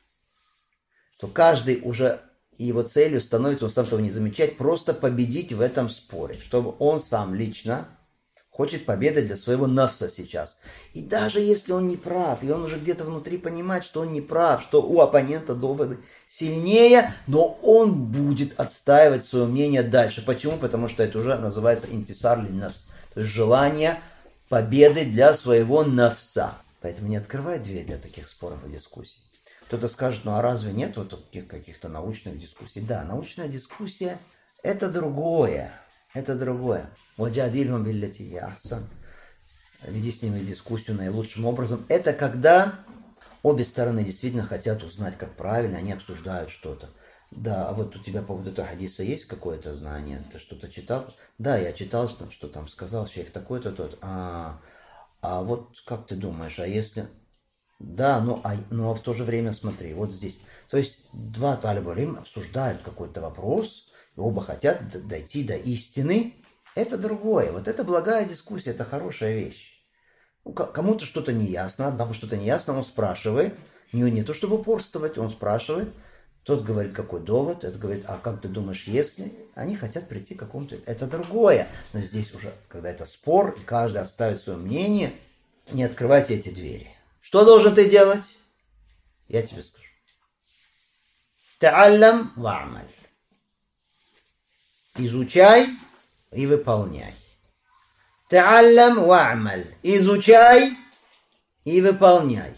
то каждый уже... И его целью становится, он сам того не замечает, просто победить в этом споре. Чтобы он сам лично хочет победы для своего нафса сейчас. И даже если он не прав, и он уже где-то внутри понимает, что он не прав, что у оппонента доводы сильнее, но он будет отстаивать свое мнение дальше. Почему? Потому что это уже называется интисар ли нафс. То есть желание победы для своего нафса. Поэтому не открывай дверь для таких споров и дискуссий. Кто-то скажет, ну а разве нет вот таких каких-то научных дискуссий? Да, научная дискуссия – это другое. Это другое. «Ваджадильхум биллати хия ахсан». Веди с ними дискуссию наилучшим образом. Это когда обе стороны действительно хотят узнать, как правильно, они обсуждают что-то. Да, а вот у тебя по поводу этого хадиса есть какое-то знание? Ты что-то читал? Да, я читал, что, что там сказал шейх такой-то, тот. А, а вот как ты думаешь, а если... Да, ну а, ну а в то же время смотри, вот здесь. То есть два талиба илм обсуждают какой-то вопрос, и оба хотят дойти до истины. Это другое. Вот это благая дискуссия, это хорошая вещь. Ну, кому-то что-то неясно, одному что-то неясно, он спрашивает. Не, не то чтобы упорствовать, он спрашивает. Тот говорит, какой довод, этот говорит, а как ты думаешь, если? Они хотят прийти к какому-то... Это другое. Но здесь уже, когда это спор, и каждый отставит свое мнение, не открывайте эти двери. Что должен ты делать? Я тебе скажу. Та'аллам ва'маль. Изучай и выполняй. Та'аллам ва'маль. Изучай и выполняй.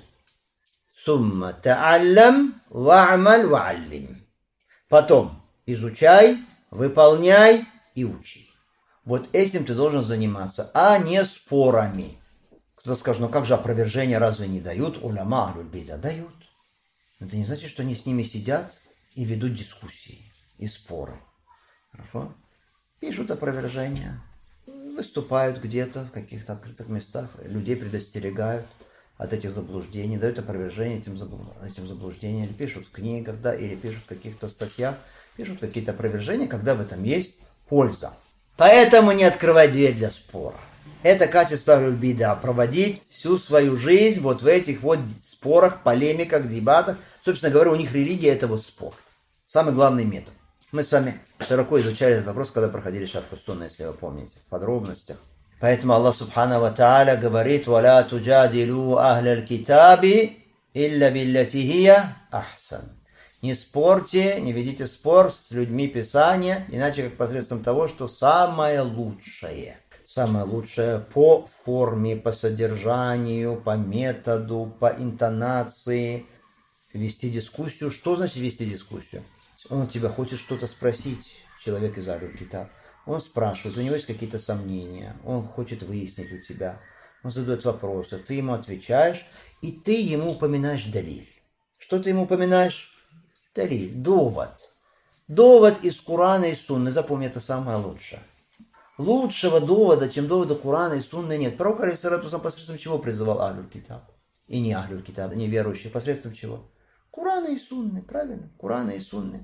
Сумма та'аллам ва'маль ва'аллим. Потом изучай, выполняй и учи. Вот этим ты должен заниматься, а не спорами. Кто-то скажет, ну как же опровержения разве не дают? Уляма ахлюль бида дают. Это не значит, что они с ними сидят и ведут дискуссии и споры. Хорошо? Пишут опровержения, выступают где-то в каких-то открытых местах, людей предостерегают от этих заблуждений, дают опровержение этим, этим заблуждениям, или пишут в книгах, да, или пишут в каких-то статьях, пишут какие-то опровержения, когда в этом есть польза. Поэтому не открывай дверь для спора. Это качество аль-бида, проводить всю свою жизнь вот в этих вот спорах, полемиках, дебатах. Собственно говоря, у них религия это вот спор. Самый главный метод. Мы с вами широко изучали этот вопрос, когда проходили шарх ас-сунна, если вы помните, в подробностях. Поэтому Аллах субхану ва тааля говорит: «Валя туджадилу ахляль китаби илля биллати хия ахсан». Не спорьте, не ведите спор с людьми Писания, иначе как посредством того, что самое лучшее. Самое лучшее по форме, по содержанию, по методу, по интонации. Вести дискуссию. Что значит вести дискуссию? Он тебя хочет что-то спросить, человек из Аль Китаб. Он спрашивает, у него есть какие-то сомнения, он хочет выяснить у тебя. Он задает вопросы, ты ему отвечаешь, и ты ему упоминаешь далиль. Что ты ему упоминаешь? Далиль, довод. Довод из Корана и Сунны. Запомни, это самое лучшее. Лучшего довода, чем довода Корана и Сунны нет. Пророк алейхиссалату вассалям посредством чего призывал Ахлюль Китаб? И не Ахлюль Китаб, не верующие. Посредством чего? Корана и Сунны, правильно? Корана и Сунны.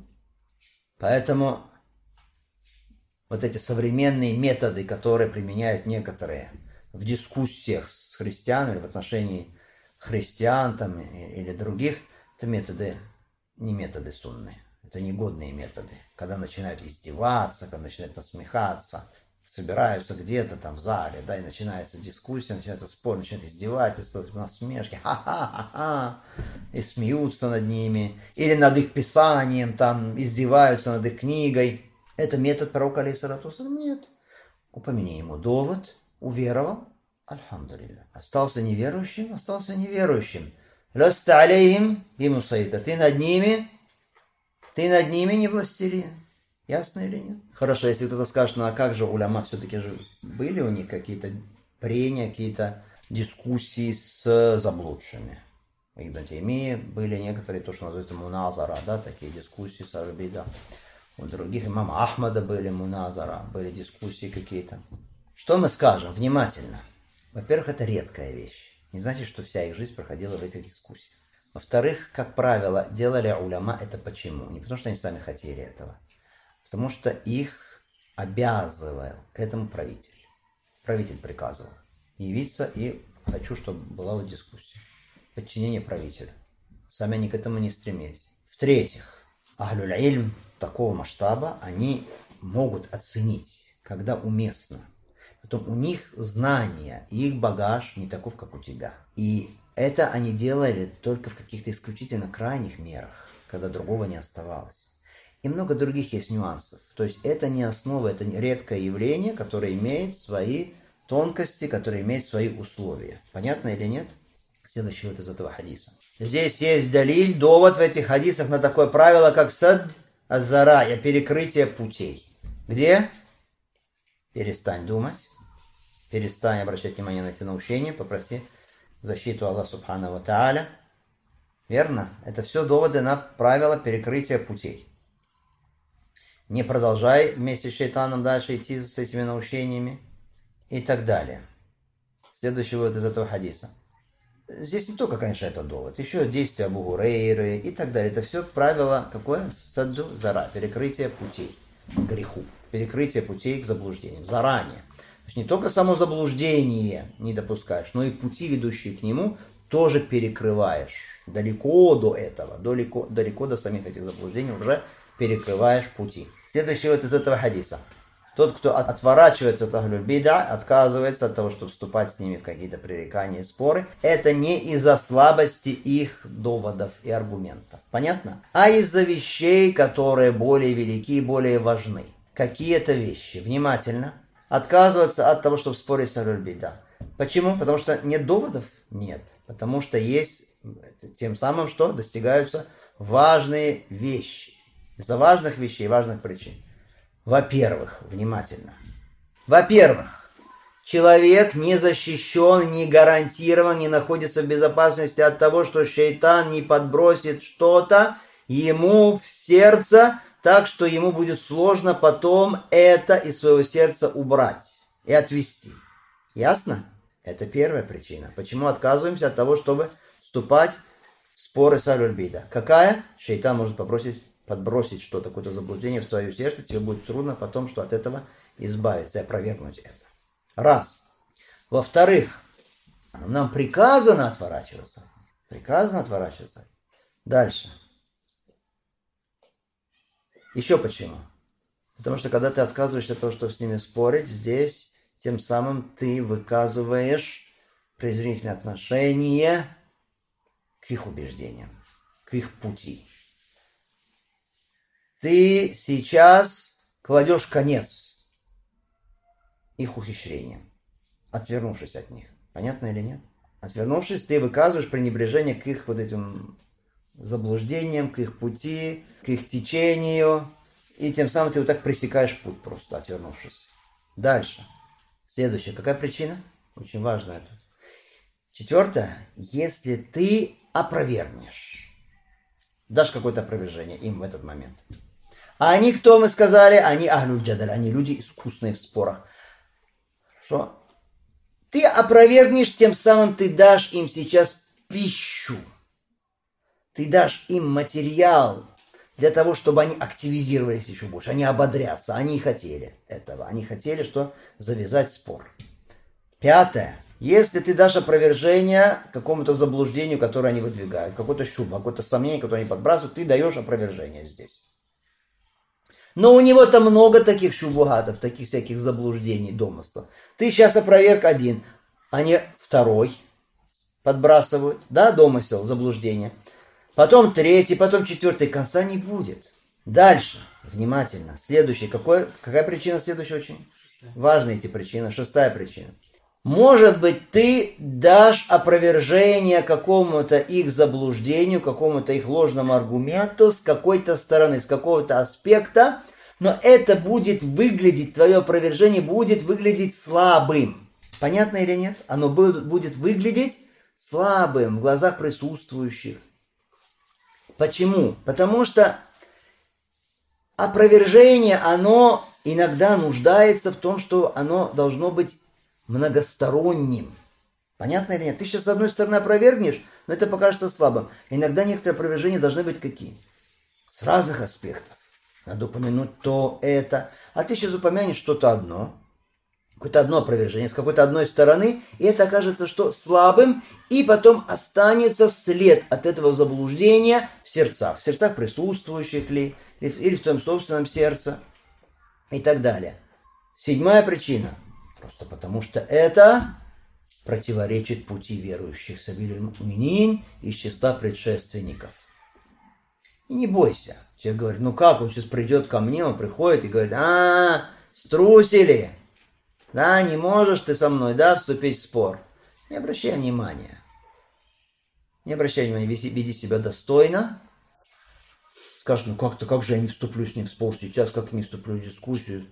Поэтому вот эти современные методы, которые применяют некоторые в дискуссиях с христианами, в отношении христиан там, или других, это методы, не методы сунны, это негодные методы. Когда начинают издеваться, когда начинают насмехаться, собираются где-то там в зале, да, и начинается дискуссия, начинается спор, начинают издевательства, насмешки, ха-ха-ха-ха, и смеются над ними, или над их писанием, там, издеваются над их книгой. Это метод пророка, алейхиссалату вассалям? Нет. Упомяни ему довод, уверовал, альхамдулилля. Остался неверующим, остался неверующим. Ласта алейхим бимусайдир. Ты над ними, ты над ними не властелин. Ясно или нет? Хорошо, если кто-то скажет, ну а как же уляма, все-таки же были у них какие-то прения, какие-то дискуссии с заблудшими. У Ибн Таймии были некоторые, то, что называется муназара, да, такие дискуссии с аль-бида. У других, имама Ахмада были муназара, были дискуссии какие-то. Что мы скажем? Внимательно. Во-первых, это редкая вещь. Не значит, что вся их жизнь проходила в этих дискуссиях. Во-вторых, как правило, делали уляма это почему? Не потому, что они сами хотели этого. Потому что их обязывал к этому правитель. Правитель приказывал явиться, и хочу, чтобы была вот дискуссия. Подчинение правителю. Сами они к этому не стремились. В-третьих, ахлюль-ильм такого масштаба они могут оценить, когда уместно. Потом у них знания и их багаж не таков, как у тебя. И это они делали только в каких-то исключительно крайних мерах, когда другого не оставалось. И много других есть нюансов. То есть это не основа, это редкое явление, которое имеет свои тонкости, которое имеет свои условия. Понятно или нет? Следующий вот из этого хадиса. Здесь есть далиль, довод в этих хадисах на такое правило, как сад аз-зарая, перекрытие путей. Где? Перестань думать, перестань обращать внимание на эти научения, попроси защиту Аллаха Субхану ва Тааля. Верно? Это все доводы на правило перекрытия путей. Не продолжай вместе с шайтаном дальше идти с этими научениями и так далее. Следующий вывод из этого хадиса. Здесь не только, конечно, это довод, еще действия Абу Гурейры и так далее. Это все правило какое? Садду зара, перекрытие путей к греху, перекрытие путей к заблуждениям заранее. То есть не только само заблуждение не допускаешь, но и пути, ведущие к нему, тоже перекрываешь. Далеко до этого, далеко, далеко до самих этих заблуждений уже перекрываешь пути. Следующий вот из этого хадиса. Тот, кто отворачивается от ахлюль бида, отказывается от того, чтобы вступать с ними в какие-то пререкания и споры, это не из-за слабости их доводов и аргументов. Понятно? А из-за вещей, которые более велики и более важны. Какие это вещи? Внимательно. Отказываться от того, чтобы спорить с ахлюль бида. Почему? Потому что нет доводов? Нет. Потому что есть тем самым, что достигаются важные вещи. Из-за важных вещей, важных причин. Во-первых, внимательно. Во-первых, человек не защищен, не гарантирован, не находится в безопасности от того, что шайтан не подбросит что-то ему в сердце, так что ему будет сложно потом это из своего сердца убрать и отвести. Ясно? Это первая причина. Почему отказываемся от того, чтобы вступать в споры с ахлюль бида? Какая? Шайтан может попросить подбросить что-то, какое-то заблуждение в твое сердце, тебе будет трудно потом, что от этого избавиться и опровергнуть это. Раз. Во-вторых, нам приказано отворачиваться. Приказано отворачиваться. Дальше. Еще почему? Потому что когда ты отказываешься от того, чтобы с ними спорить, здесь тем самым ты выказываешь презрительное отношение к их убеждениям, к их пути. Ты сейчас кладешь конец их ухищрениям, отвернувшись от них. Понятно или нет? Отвернувшись, ты выказываешь пренебрежение к их вот этим заблуждениям, к их пути, к их течению, и тем самым ты вот так пресекаешь путь просто, отвернувшись. Дальше. Следующее. Какая причина? Очень важно это. Четвертое. Если ты опровергнешь, дашь какое-то опровержение им в этот момент. А они, кто мы сказали? Они ахлюль джадаль, они люди искусные в спорах. Что? Ты опровергнешь, тем самым ты дашь им сейчас пищу. Ты дашь им материал для того, чтобы они активизировались еще больше. Они ободрятся. Они хотели этого. Они хотели, что завязать спор. Пятое. Если ты дашь опровержение какому-то заблуждению, которое они выдвигают, какой-то щуп, какое-то сомнение, которое они подбрасывают, ты даешь опровержение здесь. Но у него-то много таких шубухатов, таких всяких заблуждений, домыслов. Ты сейчас опроверг один, а не второй подбрасывают, да, домысел, заблуждение. Потом третий, потом четвертый, конца не будет. Дальше, внимательно, следующий, какой, какая причина следующая очень? Важны эти причины, шестая причина. Может быть, ты дашь опровержение какому-то их заблуждению, какому-то их ложному аргументу с какой-то стороны, с какого-то аспекта, но это будет выглядеть, твое опровержение будет выглядеть слабым. Понятно или нет? Оно будет выглядеть слабым в глазах присутствующих. Почему? Потому что опровержение, оно иногда нуждается в том, что оно должно быть многосторонним. Понятно или нет? Ты сейчас с одной стороны опровергнешь, но это покажется слабым. Иногда некоторые опровержения должны быть какие? С разных аспектов. Надо упомянуть то, это. А ты сейчас упомянешь что-то одно, какое-то одно опровержение с какой-то одной стороны, и это окажется что? Слабым, и потом останется след от этого заблуждения в сердцах. В сердцах присутствующих ли, или в твоем собственном сердце, и так далее. Седьмая причина. Просто потому, что это противоречит пути верующих сабиль муминин из числа предшественников. И не бойся. Человек говорит, ну как, он сейчас придет ко мне, он приходит и говорит, а, струсили, да, не можешь ты со мной, да, вступить в спор. Не обращай внимания. Не обращай внимания, веди, веди себя достойно. Скажешь, ну как-то, как же я не вступлю с ним в спор сейчас, как не вступлю в дискуссию.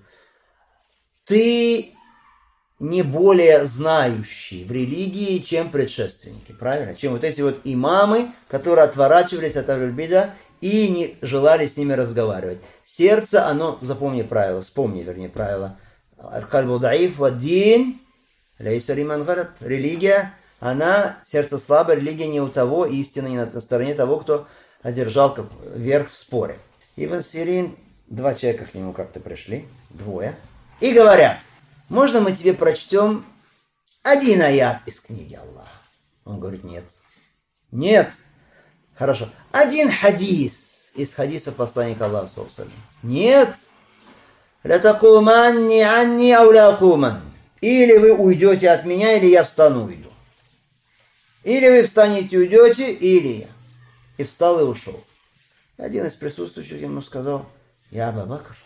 Ты не более знающий в религии, чем предшественники, правильно? Чем вот эти вот имамы, которые отворачивались от аль-бида и не желали с ними разговаривать. Сердце, оно, запомни правило, вспомни, вернее, правило. Аль-кальбу даиф ва дин лейса лиман гараб. Религия, она, сердце слабое, религия не у того, истина не на стороне того, кто одержал верх в споре. Ибн Сирин, два человека к нему как-то пришли, двое, и говорят, можно мы тебе прочтем один аят из книги Аллаха? Он говорит, нет. Нет. Хорошо. Один хадис из хадиса посланника Аллаха. Нет. Лятакуманни анни аулякуман. Или вы уйдете от меня, или я встану уйду. Или вы встанете и уйдете, или я. И встал и ушел. Один из присутствующих ему сказал, я Абу Бакр.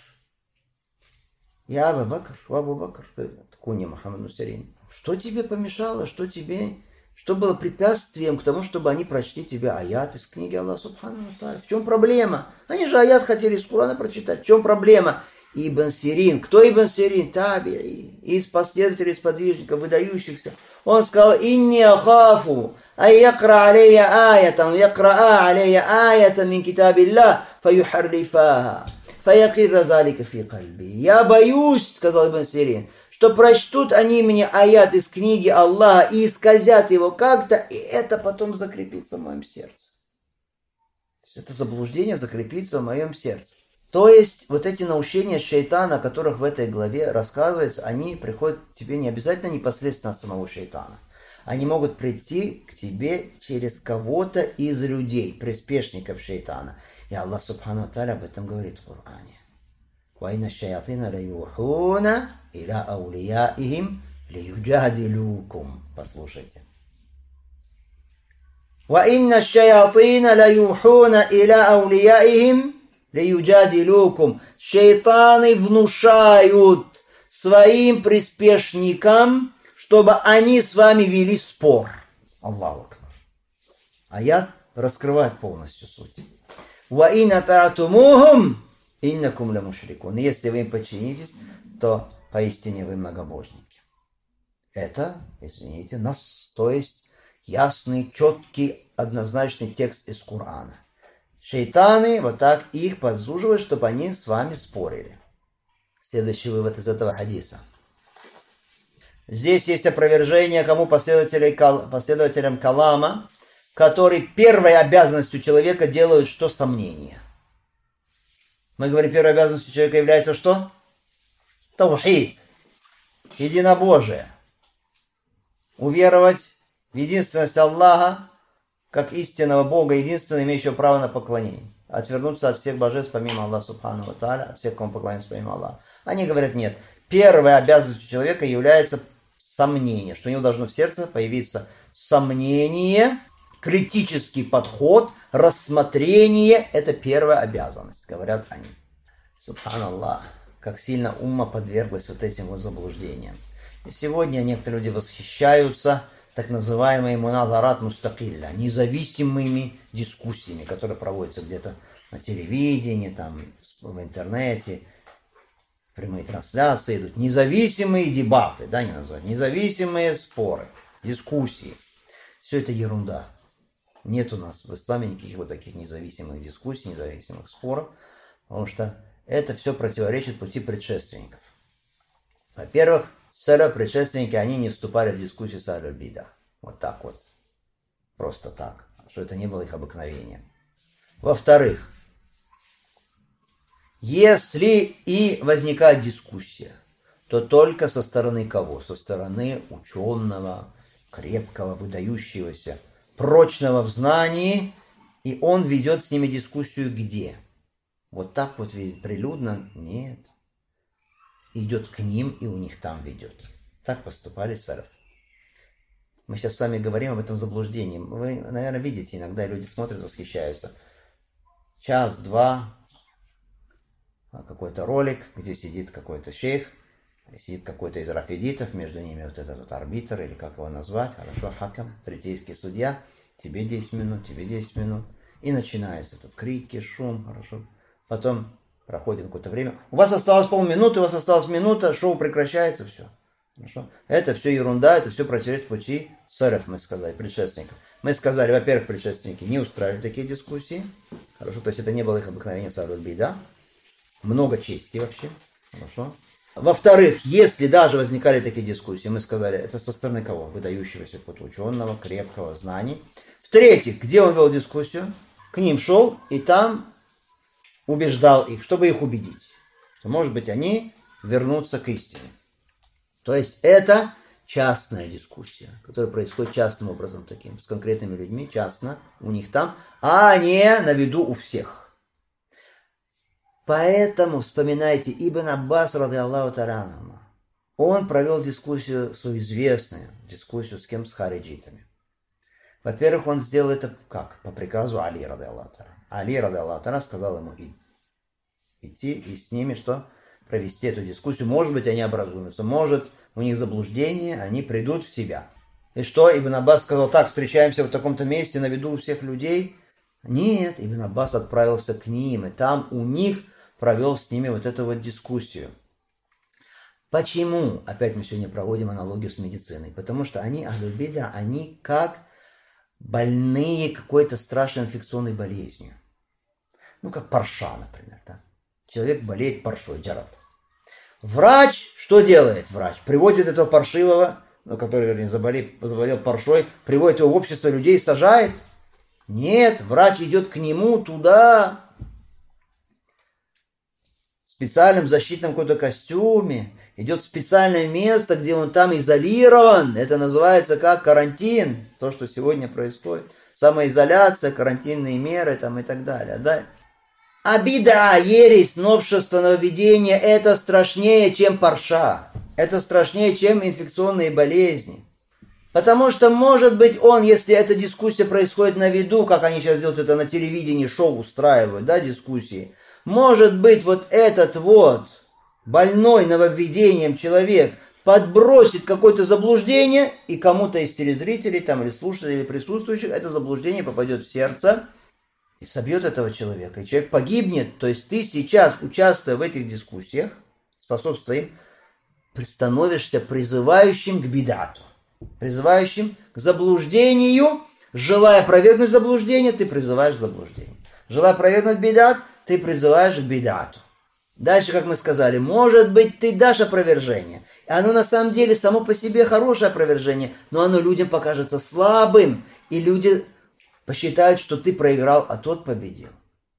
Я Абу Бакр, Абу Бакр, куня Мухаммаду Сирин. Что тебе помешало, что тебе, что было препятствием к тому, чтобы они прочли тебе аят из книги Аллаха Субхану ва Тааля? В чем проблема? Они же аят хотели из Курана прочитать. В чем проблема? Ибн Сирин. Кто Ибн Сирин? Таби'i. Из последователей, из подвижников, выдающихся. Он сказал, «Инни ахафу, ай якра алейя аятан, якраа алейя аятан мин китабилlah, фаюхаррифаха». Я боюсь, сказал Ибн Сирин, что прочтут они мне аят из книги Аллаха и исказят его как-то, и это потом закрепится в моем сердце. Это заблуждение закрепится в моем сердце. То есть вот эти наущения шайтана, о которых в этой главе рассказывается, они приходят к тебе не обязательно непосредственно от самого шайтана. Они могут прийти к тебе через кого-то из людей, приспешников шайтана. И Аллах Субхану ва Тааля об этом говорит в Коране. وَإِنَّ الشَّيَاطِينَ لَيُوحُونَ إِلَىٰ أَوْلِيَائِهِمْ لِيُجَادِلُوكُمْ. Послушайте. وَإِنَّ الشَّيَاطِينَ لَيُوحُونَ إِلَىٰ أَوْلِيَائِهِمْ لِيُجَادِلُوكُمْ. Шайтаны внушают своим приспешникам, чтобы они с вами вели спор. Аллаху акбар. Аят раскрывает полностью суть. وَإِنْ أَطَعْتُمُوهُمْ إِنَّكُمْ لَمُشْرِكُونَ. Если вы им подчинитесь, то поистине вы многобожники. Это, извините, нас, то есть ясный, четкий, однозначный текст из Корана. Шайтаны вот так их подзуживают, чтобы они с вами спорили. Следующий вывод из этого хадиса. Здесь есть опровержение кому последователям калама, который первой обязанностью человека делают что? Сомнение. Мы говорим, первой обязанностью человека является что? Таухид. Единобожие. уверовать в единственность Аллаха, как истинного Бога, единственного, имеющего право на поклонение. Отвернуться от всех божеств помимо Аллаха Субхану ва Тааля, от всех, кому поклоняются помимо Аллаха. Они говорят, нет. Первой обязанностью человека является сомнение, что у него должно в сердце появиться сомнение, критический подход, рассмотрение. Это первая обязанность, говорят они. Субханаллах, как сильно умма подверглась вот этим вот заблуждениям. И сегодня некоторые люди восхищаются так называемыми муназарат мустакилля, независимыми дискуссиями, которые проводятся где-то на телевидении, там, в интернете, прямые трансляции идут. Независимые дебаты, да, не называют, независимые споры, дискуссии. Все это ерунда. Нет у нас в исламе никаких вот таких независимых дискуссий, независимых споров, потому что это все противоречит пути предшественников. Во-первых, салаф, предшественники, они не вступали в дискуссию с аль-бидах. Вот так вот. Просто так. Что это не было их обыкновением. Во-вторых, если и возникает дискуссия, то только со стороны кого? Со стороны ученого, крепкого, выдающегося, прочного в знании, и он ведет с ними дискуссию где? Вот так вот прилюдно? Нет. Идет к ним и у них там ведет. Так поступали салаф. Мы сейчас с вами говорим об этом заблуждении. Вы, наверное, видите, иногда люди смотрят, восхищаются. Час-два, какой-то ролик, где сидит какой-то шейх, сидит какой-то из рафидитов, между ними вот этот вот арбитр, или как его назвать, хорошо, хакам, третейский судья, тебе десять минут, тебе десять минут. И начинается тут крики, шум, хорошо. Потом проходит какое-то время. У вас осталось полминуты, у вас осталась минута, шоу прекращается, все. Хорошо? Это все ерунда, это все противоречит пути салаф, мы сказали, предшественников. Мы сказали, во-первых, предшественники не устраивали такие дискуссии. Хорошо, то есть это не было их обыкновение салаф-бида. Много чести вообще. Хорошо. Во-вторых, если даже возникали такие дискуссии, мы сказали, это со стороны кого? Выдающегося какого-то ученого, крепкого, знаний. В-третьих, где он вел дискуссию? К ним шел и там убеждал их, чтобы их убедить. Что, может быть, они вернутся к истине. То есть это частная дискуссия, которая происходит частным образом таким, с конкретными людьми, частно, у них там, а не на виду у всех. Поэтому вспоминайте Ибн Аббас, ради Аллаху та'аля. Он провел дискуссию, свою известную дискуссию с кем? С хариджитами. Во-первых, он сделал это как? По приказу Али, ради Аллаху та'аля. Али, ради Аллаху та'аля, сказал ему идти и с ними что? Провести эту дискуссию. Может быть, они образумятся. Может, у них заблуждение, они придут в себя. И что? Ибн Аббас сказал, так, встречаемся в таком-то месте на виду у всех людей. Нет, Ибн Аббас отправился к ним, и там у них провел с ними вот эту вот дискуссию. Почему? Опять мы сегодня проводим аналогию с медициной. Потому что они, ахлюль бида, они как больные какой-то страшной инфекционной болезнью. Ну, как парша, например. Да? Человек болеет паршой, джараб. Врач что делает? Врач приводит этого паршивого, ну, который, вернее, заболел, заболел паршой, приводит его в общество людей, сажает. Нет, врач идет к нему туда, в специальном защитном каком-то костюме, идет в специальное место, где он там изолирован. Это называется как карантин, то, что сегодня происходит. Самоизоляция, карантинные меры там, и так далее. Да? А бида, ересь, новшество, нововведение – это страшнее, чем парша. Это страшнее, чем инфекционные болезни. Потому что, может быть, он, если эта дискуссия происходит на виду, как они сейчас делают это на телевидении, шоу устраивают, да, дискуссии, может быть, вот этот вот больной нововведением человек подбросит какое-то заблуждение, и кому-то из телезрителей, там, или слушателей, или присутствующих, это заблуждение попадет в сердце и собьет этого человека. И человек погибнет. То есть ты сейчас, участвуя в этих дискуссиях, способствуя им, становишься призывающим к бидату, призывающим к заблуждению. Желая опровергнуть заблуждение, ты призываешь к заблуждению. Желая опровергнуть бидат, ты призываешь к бидату. Дальше, как мы сказали, может быть, ты дашь опровержение. И оно на самом деле само по себе хорошее опровержение, но оно людям покажется слабым, и люди посчитают, что ты проиграл, а тот победил.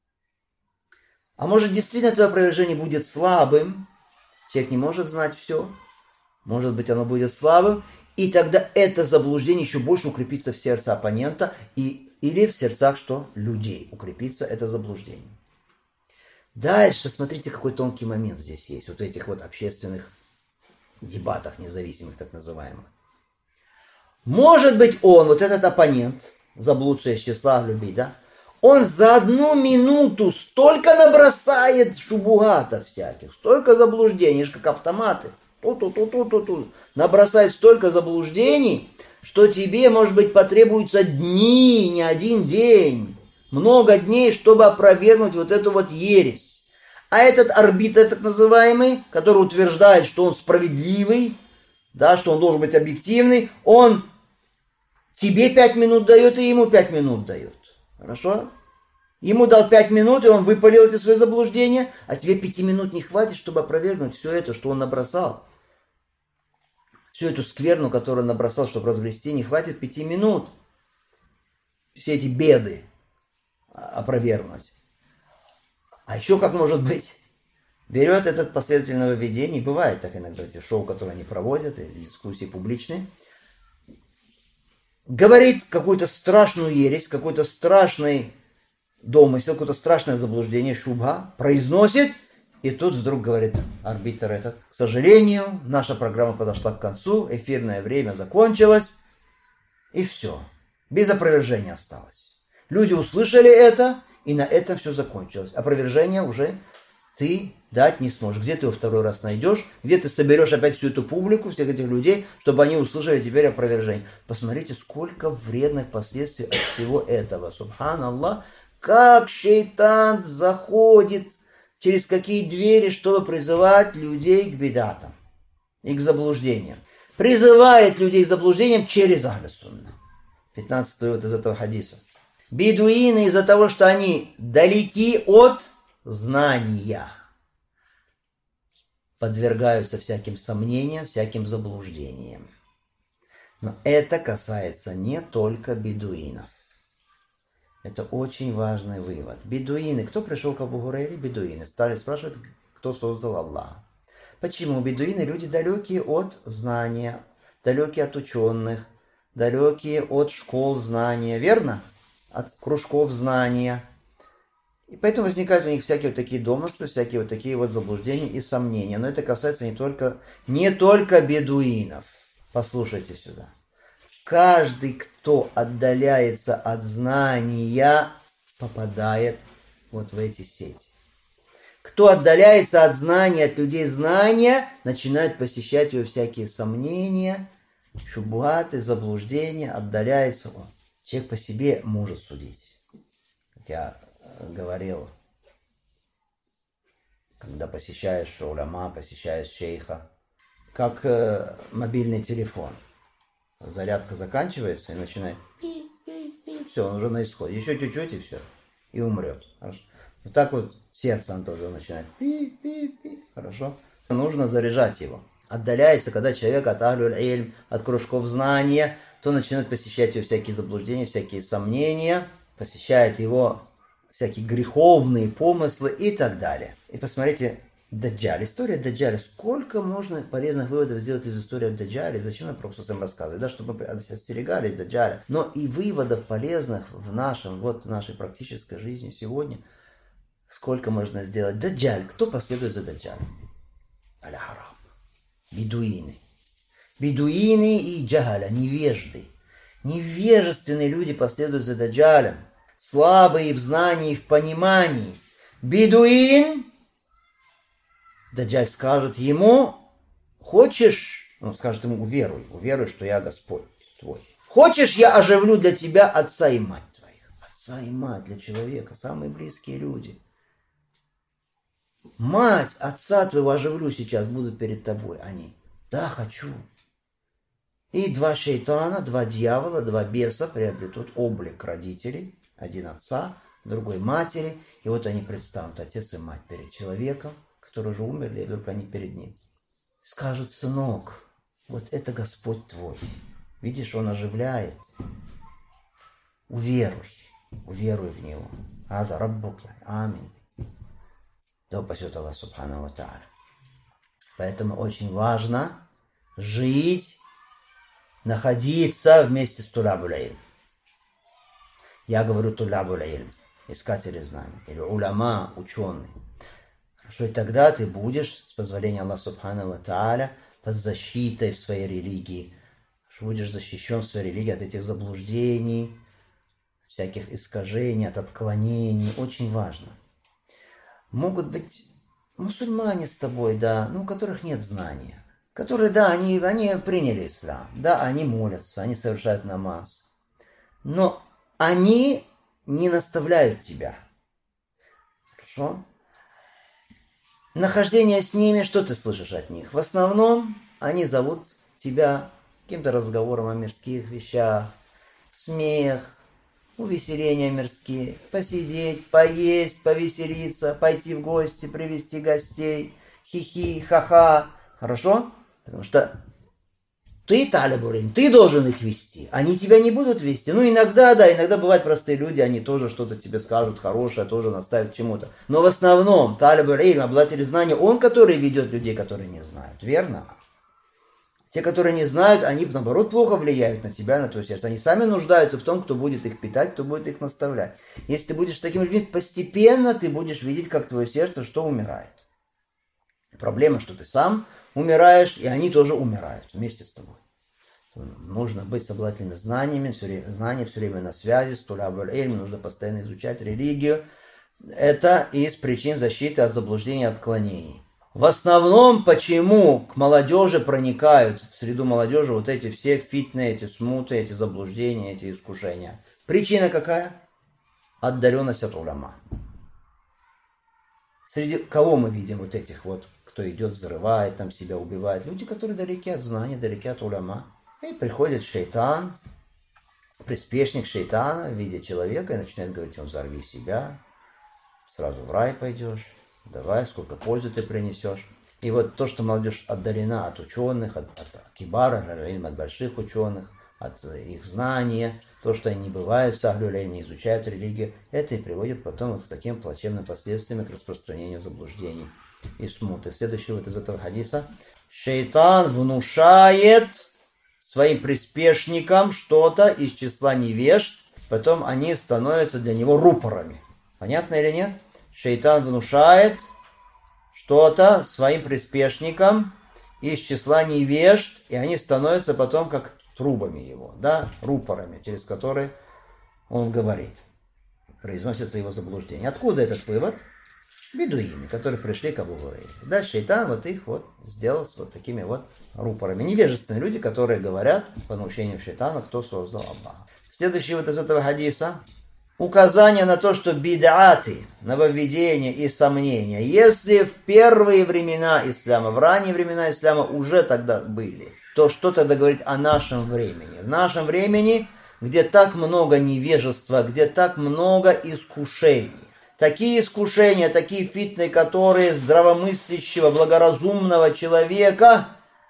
А может, действительно твое опровержение будет слабым, человек не может знать все, может быть, оно будет слабым, И тогда это заблуждение еще больше укрепится в сердце оппонента и, или в сердцах что? Людей укрепится это заблуждение. Дальше, смотрите, какой тонкий момент здесь есть. Вот в этих вот общественных дебатах независимых, так называемых. Может быть, он, вот этот оппонент, заблудший из числа людей, да, он за одну минуту столько набросает шубугатов всяких, столько заблуждений, как автоматы. Ту-ту-ту-ту-ту-ту. Набросает столько заблуждений, что тебе, может быть, потребуются дни, не один день, много дней, чтобы опровергнуть вот эту вот ересь. А этот арбитр, так называемый, который утверждает, что он справедливый, да, что он должен быть объективный, он тебе пять минут дает и ему пять минут дает. Хорошо? Ему дал пять минут, и он выпалил эти свои заблуждения, а тебе пяти минут не хватит, чтобы опровергнуть все это, что он набросал. Всю эту скверну, которую он набросал, чтобы разгрести, не хватит пяти минут. Все эти беды опровергнуть. А еще как может быть? Берет этот последовательное введение, бывает так иногда, эти шоу, которые они проводят, дискуссии публичные, говорит какую-то страшную ересь, какой-то страшный домысел, какое-то страшное заблуждение, шубха, произносит, и тут вдруг говорит арбитр этот: к сожалению, наша программа подошла к концу, эфирное время закончилось, и все, без опровержения осталось. Люди услышали это, и на этом все закончилось. Опровержение уже ты дать не сможешь. Где ты его второй раз найдешь? Где ты соберешь опять всю эту публику, всех этих людей, чтобы они услышали теперь опровержение? Посмотрите, сколько вредных последствий от всего этого. Субханаллах, как шейтан заходит, через какие двери, чтобы призывать людей к бидатам и к заблуждениям. Призывает людей к заблуждениям через Ахлю Сунна. пятнадцатый вывод из этого хадиса. Бедуины из-за того, что они далеки от знания, подвергаются всяким сомнениям, всяким заблуждениям. Но это касается не только бедуинов. Это очень важный вывод. Бедуины. Кто пришел к Абу Хурайре? Бедуины. Стали спрашивать, кто создал Аллаха. Почему? Бедуины люди далекие от знания, далекие от ученых, далекие от школ знания. Верно? От кружков знания. И поэтому возникают у них всякие вот такие домыслы, всякие вот такие вот заблуждения и сомнения. Но это касается не только, не только бедуинов. Послушайте сюда. Каждый, кто отдаляется от знания, попадает вот в эти сети. Кто отдаляется от знания, от людей знания, начинают посещать его всякие сомнения, шубуаты, заблуждения, отдаляется он. Человек по себе может судить. Как я говорил, когда посещаешь уляма, посещаешь шейха, как э, мобильный телефон. Зарядка заканчивается и начинает пи-пи-пи. Все, он уже на исходе. Еще чуть-чуть и все. И умрет. Хорошо. Вот так вот сердце он тоже начинает пи-пи-пи. Хорошо. Нужно заряжать его. Отдаляется, когда человек от ахлюль ильм, от кружков знания, то начинает посещать его всякие заблуждения, всякие сомнения, посещает его всякие греховные помыслы и так далее. И посмотрите, Даджаль, история Даджаля. Сколько можно полезных выводов сделать из истории Даджаля? Зачем я просто всем рассказываю? Да, чтобы мы остерегались Даджаля. Но и выводов полезных в нашем, вот в нашей практической жизни сегодня. Сколько можно сделать? Даджаль. Кто последует за Даджалем? Аль-Араб. Бедуины. Бедуины и джахаля, невежды. Невежественные люди последуют за Даджалем. Слабые в знании и в понимании. Бедуин. Даджаль скажет ему: хочешь, он скажет ему: уверуй, уверуй, что я Господь твой. Хочешь, я оживлю для тебя отца и мать твоих. Отца и мать для человека, самые близкие люди. Мать отца твоего оживлю сейчас, будут перед тобой они. Да, хочу. И два шейтана, два дьявола, два беса приобретут облик родителей. Один отца, другой матери. И вот они предстанут, отец и мать, перед человеком, которые уже умерли, и только они перед ним. Скажут: сынок, вот это Господь твой. Видишь, он оживляет. Уверуй, уверуй в него. Аза раббука. Аминь. Да упасет Аллах субхану ва тааля. Поэтому очень важно жить находиться вместе с тулябуль илм. Я говорю тулябуль илм, искатели знаний, или уляма, ученый. Хорошо, и тогда ты будешь, с позволения Аллаха Субхану ва Тааля, под защитой в своей религии. Будешь защищен в своей религии от этих заблуждений, всяких искажений, от отклонений. Очень важно. Могут быть мусульмане с тобой, да, ну, у которых нет знания. Которые, да, они, они приняли ислам, да, они молятся, они совершают намаз. Но они не наставляют тебя. Хорошо? Нахождение с ними, что ты слышишь от них? В основном они зовут тебя каким-то разговором о мирских вещах, смех, увеселения мирские, посидеть, поесть, повеселиться, пойти в гости, привести гостей, хихи, ха-ха. Хорошо? Потому что ты талибуль илм, ты должен их вести, они тебя не будут вести. Ну, иногда, да, иногда бывают простые люди, они тоже что-то тебе скажут хорошее, тоже наставят к чему-то. Но в основном талибуль илм, обладатель знания, он, который ведет людей, которые не знают. Верно? Те, которые не знают, они, наоборот, плохо влияют на тебя, на твое сердце. Они сами нуждаются в том, кто будет их питать, кто будет их наставлять. Если ты будешь таким людьми, постепенно ты будешь видеть, как твое сердце, что умирает. Проблема, что ты сам умираешь, и они тоже умирают вместе с тобой. Нужно быть с обладателями знаниями, все время, знаний, все время на связи, с тулябуль илм, нужно постоянно изучать религию. Это из причин защиты от заблуждений и отклонений. В основном, почему к молодежи проникают, в среду молодежи, вот эти все фитны, эти смуты, эти заблуждения, эти искушения. Причина какая? Отдаленность от уляма. Среди кого мы видим вот этих вот, кто идет, взрывает, там себя убивает? Люди, которые далеки от знаний, далеки от уляма. И приходит шейтан, приспешник шейтана в виде человека и начинает говорить: он взорви себя, сразу в рай пойдешь. Давай, сколько пользы ты принесешь. И вот то, что молодежь отдалена от ученых, от, от кибара, от больших ученых, от их знания, то, что они не бывают с ахлюль илм, не изучают религию, это и приводит потом вот к таким плачевным последствиям, к распространению заблуждений и смуты. Следующий вот из этого хадиса. Шейтан внушает своим приспешникам что-то из числа невежд, потом они становятся для него рупорами. Понятно или нет? Шейтан внушает что-то своим приспешникам из числа невежд, и они становятся потом как трубами его, да, рупорами, через которые он говорит. Произносится его заблуждение. Откуда этот вывод? Бедуины, которые пришли к Абу Гурейре. Да, шейтан вот их вот сделал с вот такими вот рупорами. Невежественные люди, которые говорят по научению шейтана, кто создал Аллаха. Следующий вот из этого хадиса. Указание на то, что бид'аты, нововведения и сомнения, если в первые времена ислама, в ранние времена ислама уже тогда были, то что тогда говорить о нашем времени? В нашем времени, где так много невежества, где так много искушений. Такие искушения, такие фитны, которые здравомыслящего, благоразумного человека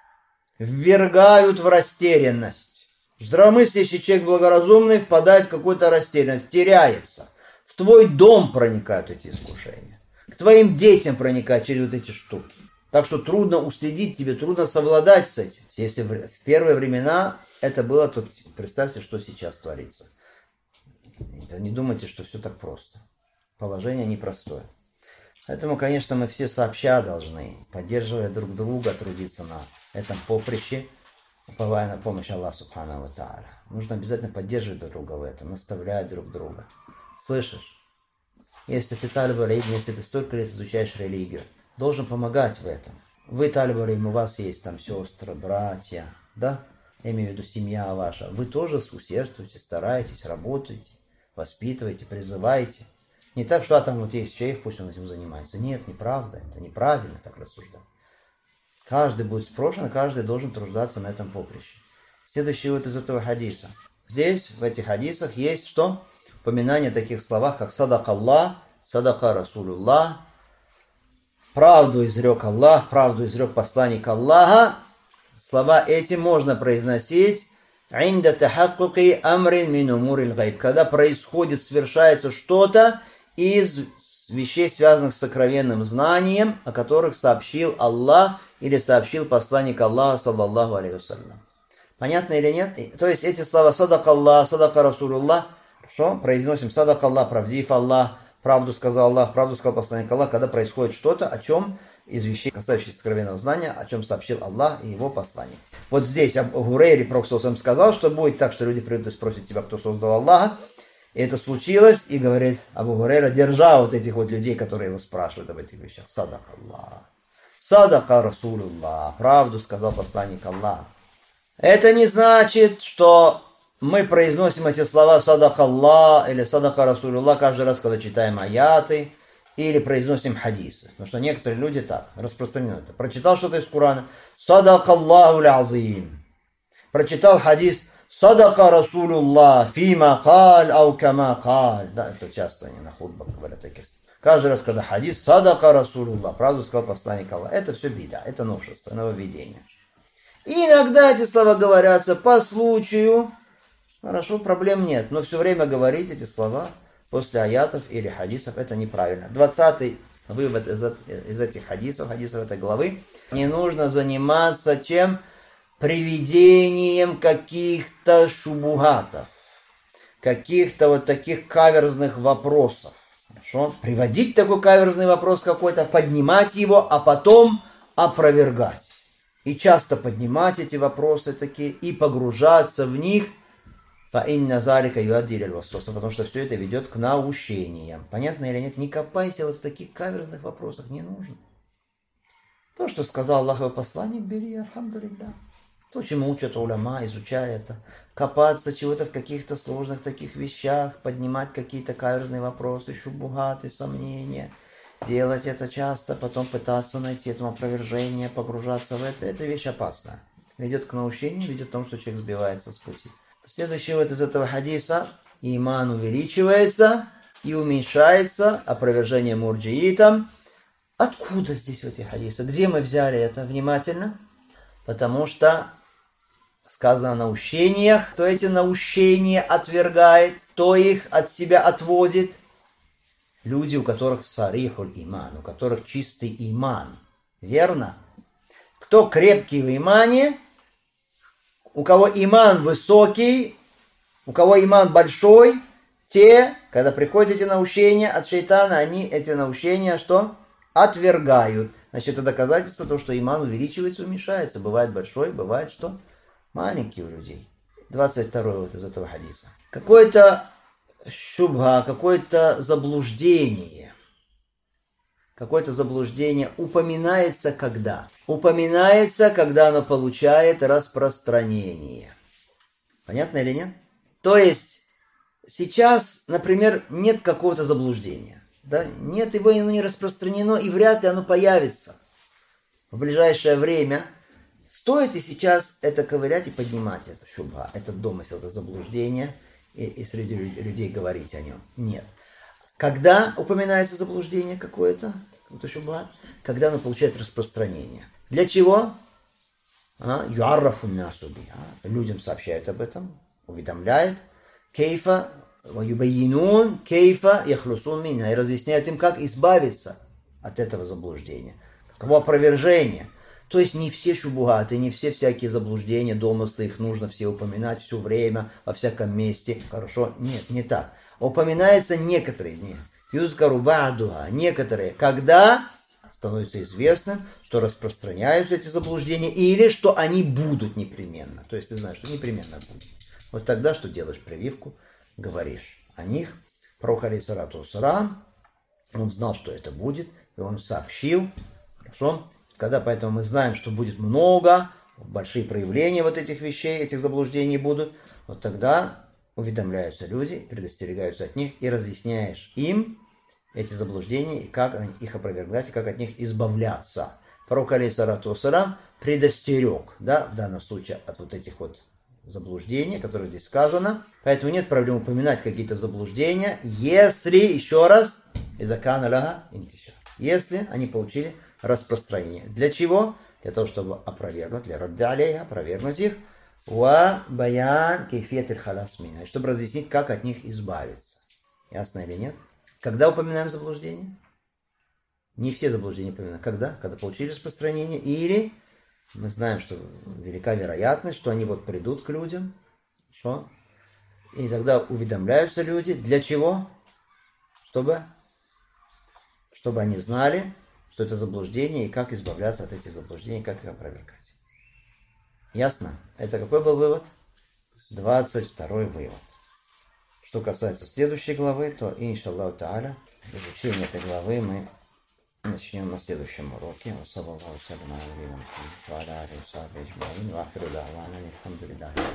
ввергают в растерянность. Здравомыслящий человек благоразумный впадает в какую-то растерянность, теряется. В твой дом проникают эти искушения. К твоим детям проникают через вот эти штуки. Так что трудно уследить тебе, трудно совладать с этим. Если в первые времена это было, то представьте, что сейчас творится. Не думайте, что все так просто. Положение непростое. Поэтому, конечно, мы все сообща должны, поддерживая друг друга, трудиться на этом поприще, уповая на помощь Аллаха Субхану ва Тааля. Нужно обязательно поддерживать друг друга в этом, наставлять друг друга. Слышишь? Если ты талибуль илм, если ты столько лет изучаешь религию, должен помогать в этом. Вы талибуль илм, у вас есть там сестры, братья, да? Я имею в виду семья ваша. Вы тоже усердствуете, стараетесь, работаете, воспитываете, призываете. Не так, что а там вот есть шейх, пусть он этим занимается. Нет, неправда, это неправильно так рассуждать. Каждый будет спрошен, каждый должен труждаться на этом поприще. Следующий вот из этого хадиса. Здесь, в этих хадисах, есть что? Упоминание таких словах, как садак Аллах, садака Расулуллах, правду изрек Аллах, правду изрек посланник Аллаха. Слова эти можно произносить «Инда тахаккуки амрин мин умурил гайб», когда происходит, совершается что-то из вещей, связанных с сокровенным знанием, о которых сообщил Аллах или сообщил посланник Аллаха, саллаллаху алейхи вассалям. Понятно или нет? То есть эти слова садак Аллах, садака Расулуллах, хорошо, произносим садак Аллах, правдив Аллах, правду сказал Аллах, правду сказал посланник Аллах, когда происходит что-то, о чем из вещей, касающихся сокровенного знания, о чем сообщил Аллах и его посланник. Вот здесь об Гурейре Пророк сказал, что будет так, что люди придут и спросят тебя, кто создал Аллаха. И это случилось, и говорит Абу Гурейра, держа вот этих вот людей, которые его спрашивают об этих вещах. Садак Аллах, садака Расулуллах, правду сказал посланник Аллаха. Это не значит, что мы произносим эти слова садак Аллах или садака Расулуллах каждый раз, когда читаем аяты, или произносим хадисы. Потому что некоторые люди так, распространено это. Прочитал что-то из Корана, садак Аллаху ля-азим. Прочитал хадис, садака Расулуллах, фима каль, ау кама каль. Да, это часто они на хутбах говорят такие. Каждый раз, когда хадис, садака Расулуллах, правду сказал посланник Аллаха. Это все беда, это новшество, нововведение. И иногда эти слова говорятся по случаю. Хорошо, проблем нет. Но все время говорить эти слова после аятов или хадисов, это неправильно. Двадцатый вывод из, из этих хадисов, хадисов этой главы. Не нужно заниматься чем? Приведением каких-то шубугатов, каких-то вот таких каверзных вопросов. Хорошо? Приводить такой каверзный вопрос какой-то, поднимать его, а потом опровергать. И часто поднимать эти вопросы такие и погружаться в них, потому что все это ведет к наущениям. Понятно или нет? Не копайся вот в таких каверзных вопросах, не нужно. То, что сказал Аллахов посланник, бери, альхамдулилля. То, чему учат уляма, изучая это. Копаться чего-то в каких-то сложных таких вещах, поднимать какие-то каверзные вопросы, шубугаты, сомнения. Делать это часто, потом пытаться найти этому опровержение, погружаться в это. Это вещь опасная. Ведет к наущению, ведет к тому, что человек сбивается с пути. Следующий вот из этого хадиса. Иман увеличивается и уменьшается. Опровержение мурджиитам. Откуда здесь в этих хадисах? Где мы взяли это? Внимательно. Потому что сказано о наущениях. Кто эти наущения отвергает, кто их от себя отводит. Люди, у которых сарихуль иман, у которых чистый иман. Верно? Кто крепкий в имане, у кого иман высокий, у кого иман большой, те, когда приходят эти наущения от шейтана, они эти наущения что? Отвергают. Значит, это доказательство того, что иман увеличивается, уменьшается. Бывает большой, бывает что? Маленький у людей. двадцать второй вот из этого хадиса. Какое-то шубха, какое-то заблуждение. Какое-то заблуждение упоминается когда? Упоминается, когда оно получает распространение. Понятно или нет? То есть, сейчас, например, нет какого-то заблуждения. Да? Нет, его оно не распространено, и вряд ли оно появится в ближайшее время. Стоит и сейчас это ковырять и поднимать, это шубха, этот домысел, это заблуждение, и, и среди людей говорить о нем. Нет. Когда упоминается заблуждение какое-то, какое-то шубха, когда оно получает распространение. Для чего? Юаррафу насуби. Людям сообщают об этом, уведомляют. Кейфа, ваюбайинун, кейфа, яхлусун мина. И разъясняют им, как избавиться от этого заблуждения. Каково опровержение. То есть не все шубугаты, не все всякие заблуждения, домыслы, их нужно все упоминать все время, во всяком месте. Хорошо? Нет, не так. Упоминаются некоторые из них. Юзкару ба'духа. Некоторые. Когда становится известным, что распространяются эти заблуждения, или что они будут непременно. То есть ты знаешь, что непременно будут. Вот тогда что делаешь? Прививку, говоришь о них. Пророк алейхиссалату вассалам, он знал, что это будет, и он сообщил. Хорошо? Когда поэтому мы знаем, что будет много, большие проявления вот этих вещей, этих заблуждений будут, вот тогда уведомляются люди, предостерегаются от них, и разъясняешь им эти заблуждения, и как их опровергать, и как от них избавляться. Пророк алейхиссалату вассалам предостерег, да, в данном случае от вот этих вот заблуждений, которые здесь сказано. Поэтому нет проблем упоминать какие-то заблуждения, если, еще раз, изакан аляха интиша, если они получили распространение. Для чего? Для того, чтобы опровергнуть, для радди алейха, опровергнуть их, ва баян кейфият аль-халас мина, чтобы разъяснить, как от них избавиться. Ясно или нет? Когда упоминаем заблуждение? Не все заблуждения упоминают. Когда? Когда получили распространение или Мы знаем, что велика вероятность, что они вот придут к людям, что? И тогда уведомляются люди. Для чего? Чтобы, чтобы они знали, что это заблуждение, и как избавляться от этих заблуждений, как их опровергать. Ясно? Это какой был вывод? двадцать второй вывод. Что касается следующей главы, то, иншаллаху та'аля, изучение этой главы мы начнем на следующем уроке. Саллаллаху алейхи ва саллям.